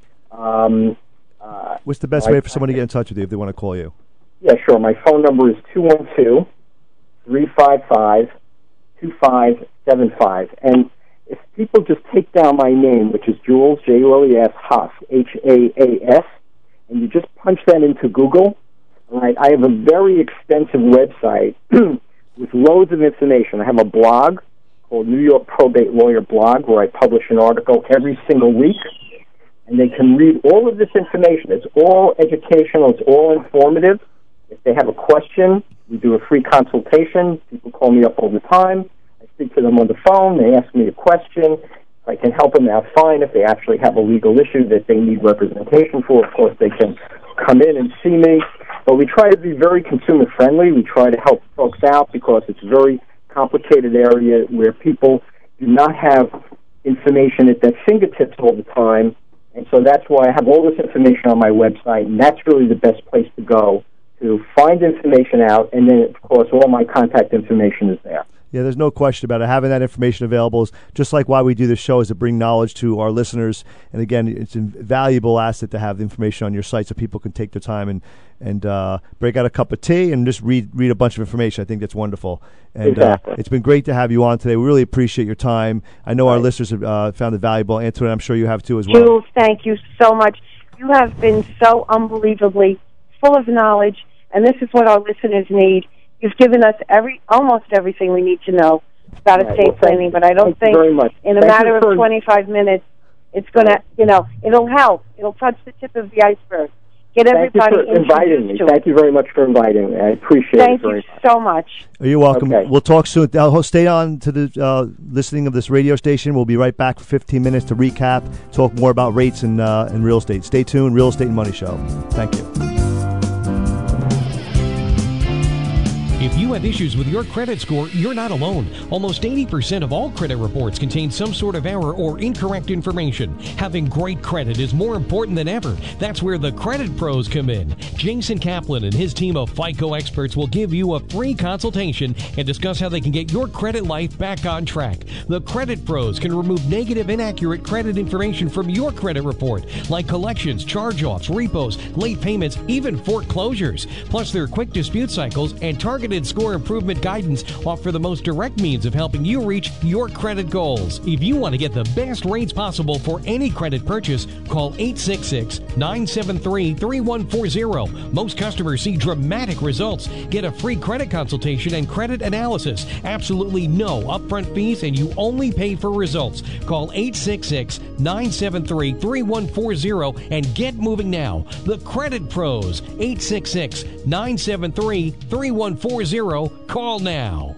Um, uh, What's the best I- way for someone to get in touch with you if they want to call you? Yeah, sure. My phone number is two one two, three five five, two five seven five. And if people just take down my name, which is Jules, J U L E S, Haas, H A A S, and you just punch that into Google, all right, I have a very extensive website with loads of information. I have a blog called New York Probate Lawyer Blog where I publish an article every single week, and they can read all of this information. It's all educational. It's all informative. If they have a question, we do a free consultation. People call me up all the time. I speak to them on the phone. They ask me a question. If I can help them out, fine. If they actually have a legal issue that they need representation for, of course, they can come in and see me. But we try to be very consumer-friendly. We try to help folks out because it's a very complicated area where people do not have information at their fingertips all the time. And so that's why I have all this information on my website, and that's really the best place to go to find information out, and then, of course, all my contact information is there. Yeah, there's no question about it. Having that information available is just like why we do this show, is to bring knowledge to our listeners. And again, it's a valuable asset to have the information on your site so people can take their time and and uh, break out a cup of tea and just read read a bunch of information. I think that's wonderful. And exactly. uh, it's been great to have you on today. We really appreciate your time. I know right. our listeners have uh, found it valuable. Antoinette, I'm sure you have too as well. Jules, thank you so much. You have been so unbelievably full of knowledge, and this is what our listeners need. You've given us every almost everything we need to know about Right. estate Well, planning, but I don't think very much. in a Thank matter you of for- twenty-five minutes it's going to, you know, it'll help. It'll touch the tip of the iceberg. Get Thank you everybody for inviting me. introduced to Thank it. you very much for inviting me. I appreciate Thank it very you much. so much. You're welcome. Okay. We'll talk soon. I'll stay on to the uh, listening of this radio station. We'll be right back for fifteen minutes to recap, talk more about rates and, uh, and real estate. Stay tuned. Real Estate and Money Show. Thank you. If you have issues with your credit score, you're not alone. Almost eighty percent of all credit reports contain some sort of error or incorrect information. Having great credit is more important than ever. That's where the Credit Pros come in. Jason Kaplan and his team of FICO experts will give you a free consultation and discuss how they can get your credit life back on track. The Credit Pros can remove negative, inaccurate credit information from your credit report, like collections, charge-offs, repos, late payments, even foreclosures. Plus, their quick dispute cycles and targeted score improvement guidance offer the most direct means of helping you reach your credit goals. If you want to get the best rates possible for any credit purchase, call eight six six, nine seven three, three one four zero. Most customers see dramatic results. Get a free credit consultation and credit analysis. Absolutely no upfront fees, and you only pay for results. Call eight six six, nine seven three, three one four zero and get moving now. The Credit Pros, eight six six, nine seven three, three one four zero. Call now.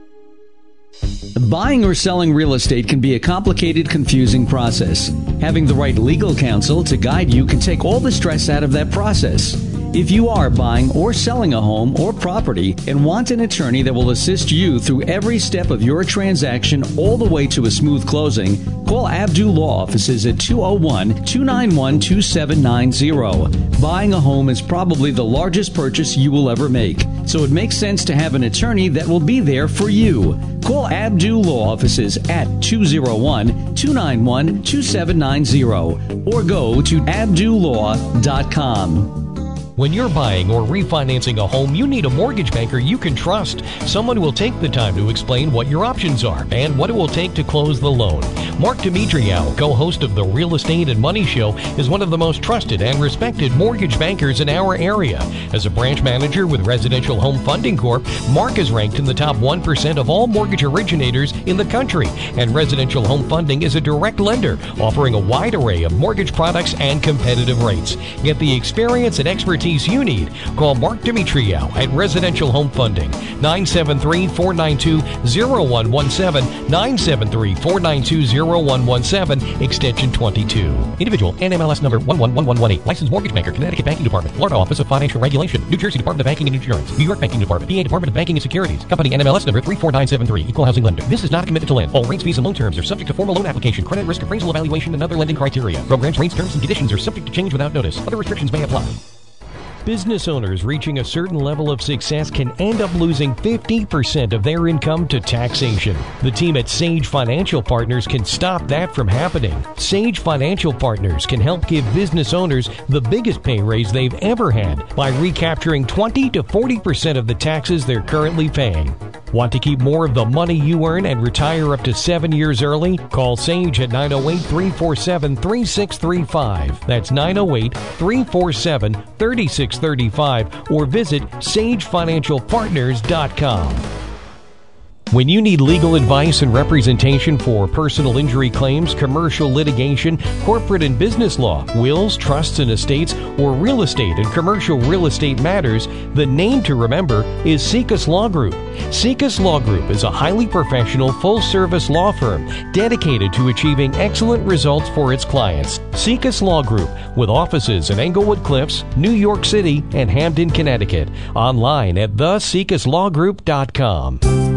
Buying or selling real estate can be a complicated, confusing process. Having the right legal counsel to guide you can take all the stress out of that process. If you are buying or selling a home or property and want an attorney that will assist you through every step of your transaction all the way to a smooth closing, call Abdu Law Offices at two oh one, two nine one, two seven nine zero. Buying a home is probably the largest purchase you will ever make, so it makes sense to have an attorney that will be there for you. Call Abdu Law Offices at two oh one, two nine one, two seven nine zero or go to abdu law dot com. When you're buying or refinancing a home, you need a mortgage banker you can trust. Someone who will take the time to explain what your options are and what it will take to close the loan. Mark Demetriou, co-host of the Real Estate and Money Show, is one of the most trusted and respected mortgage bankers in our area. As a branch manager with Residential Home Funding Corp, Mark is ranked in the top one percent of all mortgage originators in the country. And Residential Home Funding is a direct lender, offering a wide array of mortgage products and competitive rates. Get the experience and expertise you need. Call Mark Demetriou at Residential Home Funding, nine seven three, four nine two, zero one one seven, nine seven three, four nine two, zero one one seven, extension twenty-two. Individual N M L S number one one one one one eight. Licensed mortgage banker, Connecticut Banking Department, Florida Office of Financial Regulation, New Jersey Department of Banking and Insurance, New York Banking Department, P A Department of Banking and Securities. Company N M L S number three four nine seven three. Equal housing lender. This is not a commitment to lend. All rates, fees, and loan terms are subject to formal loan application, credit risk appraisal evaluation, and other lending criteria. Programs, rates, terms, and conditions are subject to change without notice. Other restrictions may apply. Business owners reaching a certain level of success can end up losing fifty percent of their income to taxation. The team at Sage Financial Partners can stop that from happening. Sage Financial Partners can help give business owners the biggest pay raise they've ever had by recapturing twenty to forty percent of the taxes they're currently paying. Want to keep more of the money you earn and retire up to seven years early? Call Sage at nine oh eight, three four seven, three six three five. That's nine oh eight, three four seven, three six three five or visit sage financial partners dot com. When you need legal advice and representation for personal injury claims, commercial litigation, corporate and business law, wills, trusts and estates, or real estate and commercial real estate matters, the name to remember is Sekus Law Group. Sekus Law Group is a highly professional, full-service law firm dedicated to achieving excellent results for its clients. Sekus Law Group, with offices in Englewood Cliffs, New York City, and Hamden, Connecticut. Online at the sekus law group dot com.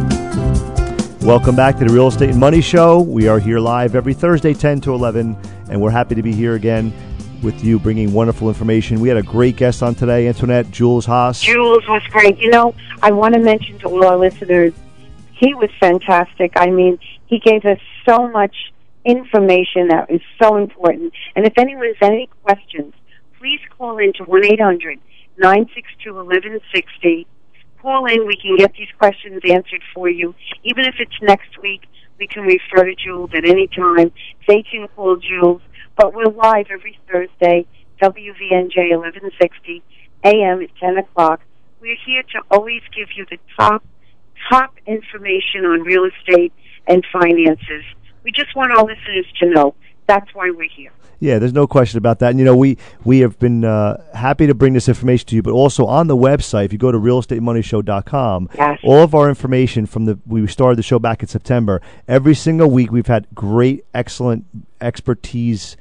Welcome back to the Real Estate and Money Show. We are here live every Thursday, ten to eleven, and we're happy to be here again with you, bringing wonderful information. We had a great guest on today, Antoinette, Jules Haas. Jules was great. You know, I want to mention to all our listeners, he was fantastic. I mean, he gave us so much information that is so important. And if anyone has any questions, please call in to one eight hundred, nine six two, one one six zero. Call in. We can get these questions answered for you. Even if it's next week, we can refer to Jules at any time. They can call Jules. But we're live every Thursday, W V N J eleven sixty A M at ten o'clock. We're here to always give you the top, top information on real estate and finances. We just want our listeners to know that's why we're here. Yeah, there's no question about that. And, you know, we, we have been uh, happy to bring this information to you, but also on the website, if you go to real estate money show dot com, yes, all of our information from the, we started the show back in September. Every single week, we've had great, excellent expertise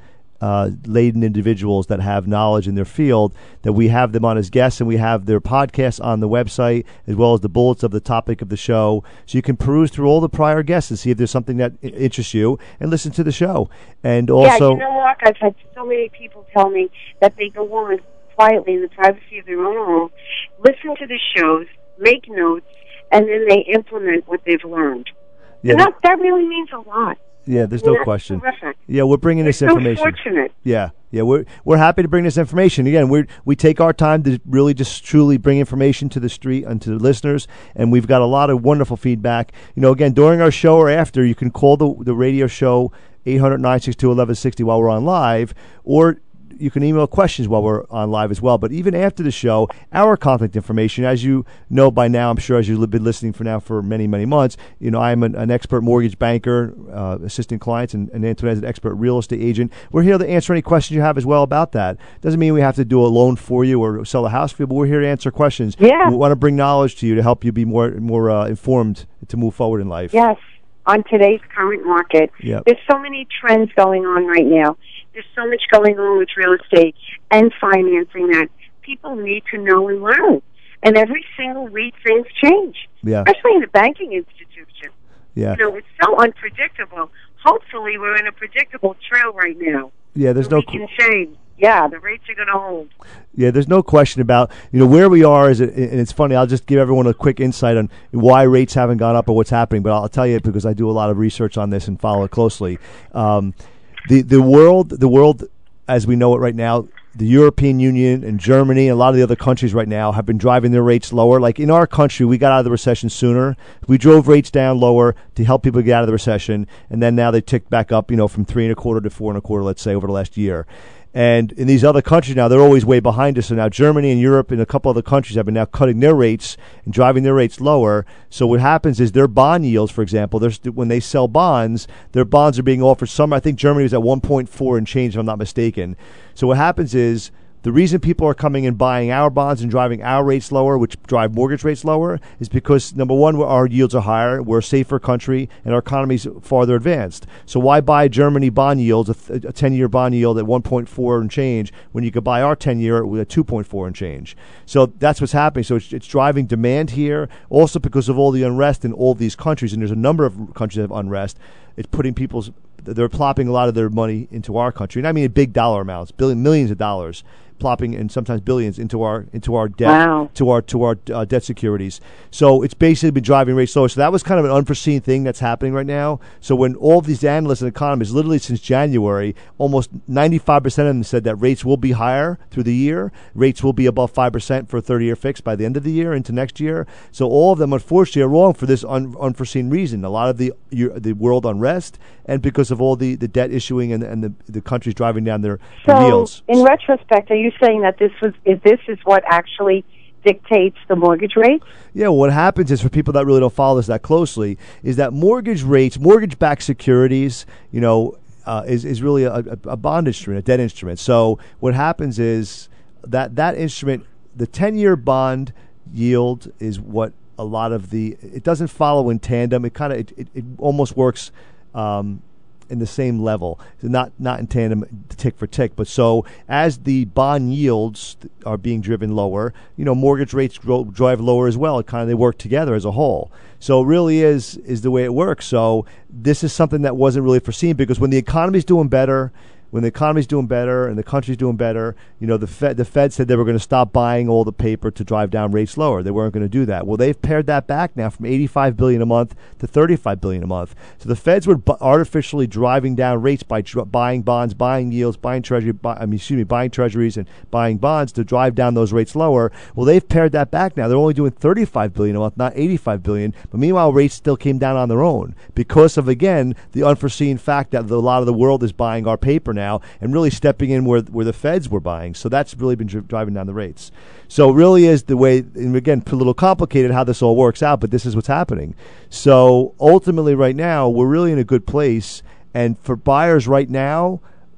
uh, laden individuals that have knowledge in their field, that we have them on as guests, and we have their podcasts on the website as well as the bullets of the topic of the show, so you can peruse through all the prior guests and see if there's something that I- interests you and listen to the show. And also, yeah, you know, Mark, I've had so many people tell me that they go on quietly in the privacy of their own home, listen to the shows, make notes, and then they implement what they've learned. yeah, And that, that really means a lot. yeah, there's I mean, no that's question. terrific. Yeah, we're bringing this We're so information. fortunate. Yeah, yeah, we're we're happy to bring this information. Again, we we take our time to really just truly bring information to the street and to the listeners, and we've got a lot of wonderful feedback. You know, again, during our show or after, you can call the the radio show eight hundred, nine six two, eleven sixty while we're on live, or you can email questions while we're on live as well. But even after the show, our contact information, as you know by now, I'm sure as you've been listening for now for many, many months, you know, I'm an, an expert mortgage banker, uh, assisting clients, and, and Antoinette is an expert real estate agent. We're here to answer any questions you have as well about that. Doesn't mean we have to do a loan for you or sell a house for you, but we're here to answer questions. Yeah. We want to bring knowledge to you to help you be more, more uh, informed to move forward in life. Yes, on today's current market. Yep. There's so many trends going on right now. There's so much going on with real estate and financing that people need to know and learn. And every single week, things change, Yeah. especially in the banking institution. Yeah. You know, it's so unpredictable. Hopefully, we're in a predictable trail right now. Yeah, there's So no we can say, yeah, the rates are going to hold. Yeah, there's no question about, you know, where we are is, it, and it's funny, I'll just give everyone a quick insight on why rates haven't gone up or what's happening, but I'll tell you because I do a lot of research on this and follow it closely. Um, the the world, the world as we know it right now, the European Union and Germany and a lot of the other countries right now have been driving their rates lower. Like in our country, we got out of the recession sooner. We drove rates down lower to help people get out of the recession, and then now they ticked back up, you know, from three and a quarter to four and a quarter, let's say, over the last year. And in these other countries now, they're always way behind us. So now Germany and Europe and a couple other countries have been now cutting their rates and driving their rates lower. So what happens is their bond yields, for example, st- when they sell bonds, their bonds are being offered some, I think Germany was at one point four and change, if I'm not mistaken. So what happens is the reason people are coming and buying our bonds and driving our rates lower, which drive mortgage rates lower, is because, number one, our yields are higher, we're a safer country, and our economy's farther advanced. So why buy Germany bond yields, a, th- a ten-year bond yield at one point four and change, when you could buy our ten-year at two point four and change? So that's what's happening. So it's, it's driving demand here, also because of all the unrest in all these countries, and there's a number of countries that have unrest. It's putting people's, they're plopping a lot of their money into our country, and I mean big dollar amounts, billion, millions of dollars, plopping and sometimes billions into our into our debt, Wow. to our to our uh, debt securities. So it's basically been driving rates lower. So that was kind of an unforeseen thing that's happening right now. So when all of these analysts and economists, literally since January, almost ninety-five percent of them said that rates will be higher through the year. Rates will be above five percent for a thirty-year fix by the end of the year into next year. So all of them, unfortunately, are wrong for this un- unforeseen reason. A lot of the the world unrest, and because of all the, the debt issuing and, and the, the countries driving down their, their So, yields. in retrospect, are you saying that this was is this is what actually dictates the mortgage rate? Yeah, what happens is, for people that really don't follow this that closely, is that mortgage rates, mortgage-backed securities, you know, uh, is is really a, a bond instrument, a debt instrument. So what happens is that that instrument, the ten-year bond yield, is what a lot of the, it doesn't follow in tandem. It kind of it, it, it almost works Um, in the same level, not not in tandem, tick for tick. But so as the bond yields are being driven lower, you know, mortgage rates grow, drive lower as well. It kind of, they work together as a whole. So it really is is the way it works. So this is something that wasn't really foreseen, because when the economy's doing better, when the economy's doing better and the country's doing better, you know, the Fed, the Fed said they were going to stop buying all the paper to drive down rates lower. They weren't going to do that. Well, they've pared that back now from eighty-five billion dollars a month to thirty-five billion dollars a month. So the Feds were bu- artificially driving down rates by dr- buying bonds, buying yields, buying treasury, buy, I mean, excuse me, buying treasuries and buying bonds to drive down those rates lower. Well, they've pared that back now. They're only doing thirty-five billion dollars a month, not eighty-five billion dollars. But meanwhile, rates still came down on their own because of, again, the unforeseen fact that a lot of the world is buying our paper now and really stepping in where where the Feds were buying. So that's really been dri- driving down the rates. So it really is the way, and again, a little complicated how this all works out, but this is what's happening. So ultimately right now, we're really in a good place. And for buyers right now,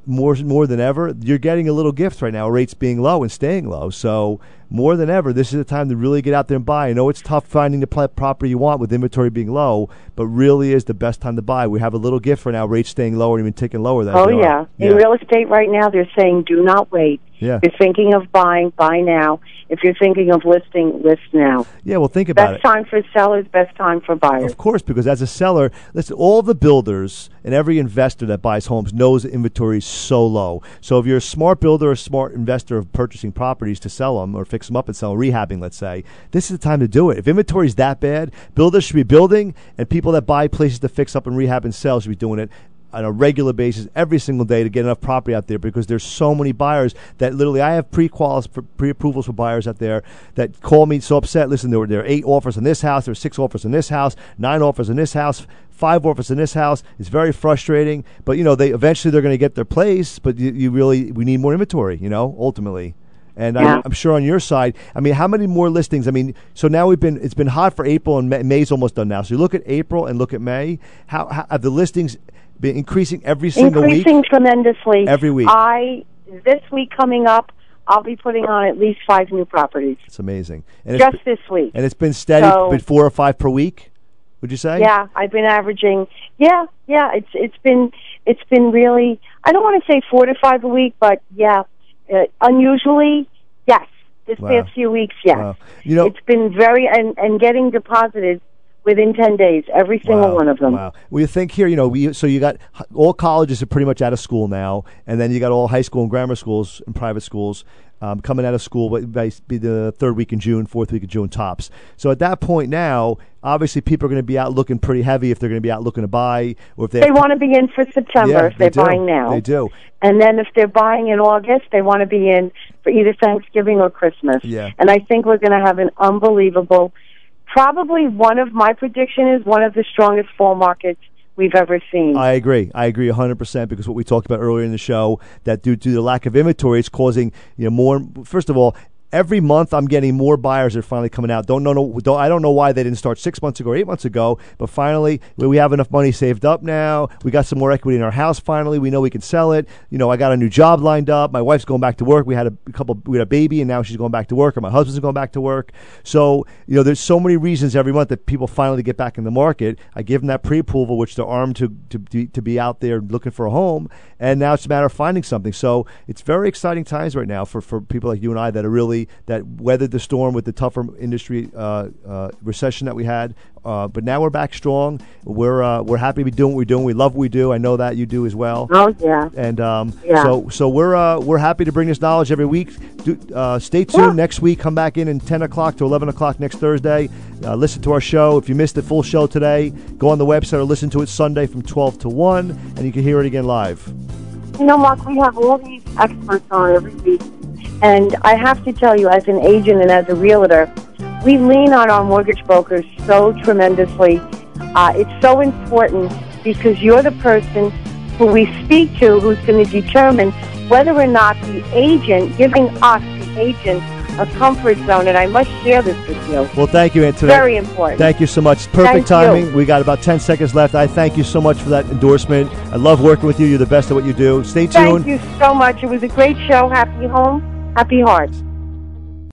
more more than ever, you're getting a little gift right now. Rates being low and staying low, so more than ever, this is the time to really get out there and buy. I know it's tough finding the pl- property you want with inventory being low, but really is the best time to buy. We have a little gift right now. Rates staying lower and even ticking lower. Than oh they yeah. are. yeah, in real estate right now, they're saying do not wait. Yeah. If you're thinking of buying, buy now. If you're thinking of listing, list now. Yeah, well, think about best it. Best time for sellers, best time for buyers. Of course, because as a seller, listen, all the builders and every investor that buys homes knows the inventory is so low. So if you're a smart builder or a smart investor of purchasing properties to sell them or fix them up and sell them, rehabbing, let's say, this is the time to do it. If inventory is that bad, builders should be building, and people that buy places to fix up and rehab and sell should be doing it on a regular basis every single day to get enough property out there, because there's so many buyers that literally I have pre-quals, pre-approvals for buyers out there that call me so upset. Listen, there were there are eight offers in this house, there were six offers in this house, nine offers in this house, five offers in this house. It's very frustrating, but you know they eventually they're going to get their place. But you, you really we need more inventory, you know, ultimately. And yeah. I'm, I'm sure on your side, I mean, how many more listings? I mean, so now we've been, it's been hot for April, and May, May's almost done now. So you look at April and look at May. How, how have the listings been increasing every single increasing week? Increasing tremendously. Every week. I, this week coming up, I'll be putting on at least five new properties. It's amazing. And Just it's been, this week. And it's been steady, so, been four or five per week, would you say? Yeah, I've been averaging, yeah, yeah, it's it's been, it's been really, I don't want to say four to five a week, but yeah, uh, unusually, yes. This wow. past few weeks, yes. Wow. You know, it's been very, and, and getting deposited within ten days, every single wow. one of them. Wow. Well, you think here, you know, we, so you got all colleges are pretty much out of school now, and then you got all high school and grammar schools and private schools um, coming out of school, but by be the third week in June, fourth week of June tops. So at that point now, obviously people are going to be out looking pretty heavy if they're going to be out looking to buy, or if they, they want to be in for September yeah, if they're they buying now. They do. And then if they're buying in August, they want to be in for either Thanksgiving or Christmas. Yeah. And I think we're going to have an unbelievable, probably one of my prediction is one of the strongest fall markets we've ever seen. I agree. I agree one hundred percent, because what we talked about earlier in the show, that due to the lack of inventory, it's causing, you know, more, first of all, every month I'm getting more buyers that are finally coming out. Don't know, no, don't, I don't know why they didn't start six months ago or eight months ago, but finally we have enough money saved up now. We got some more equity in our house finally. We know we can sell it. You know, I got a new job lined up. My wife's going back to work. We had a couple, we had a baby, and now she's going back to work, or my husband's going back to work. So, you know, there's so many reasons every month that people finally get back in the market. I give them that pre-approval, which they're armed to, to, to be out there looking for a home, and now it's a matter of finding something. So it's very exciting times right now for, for people like you and I that are really, that weathered the storm with the tougher industry uh, uh, recession that we had, uh, but now we're back strong. We're uh, we're happy to be doing what we're doing. We love what we do. I know that you do as well. Oh yeah. And um, yeah. so so we're uh, we're happy to bring this knowledge every week. Do, uh, stay tuned yeah. next week. Come back in at ten o'clock to eleven o'clock next Thursday. Uh, listen to our show. If you missed the full show today, go on the website or listen to it Sunday from twelve to one, and you can hear it again live. You know, Mark, we have all these experts on every week. And I have to tell you, as an agent and as a realtor, we lean on our mortgage brokers so tremendously. Uh, it's so important because you're the person who we speak to who's going to determine whether or not the agent, giving us, the agent, a comfort zone. And I must share this with you. Well, thank you, Antoinette. Very important. Thank you so much. Perfect thank timing. You. We got about ten seconds left. I thank you so much for that endorsement. I love working with you. You're the best at what you do. Stay tuned. Thank you so much. It was a great show. Happy home. Happy hearts.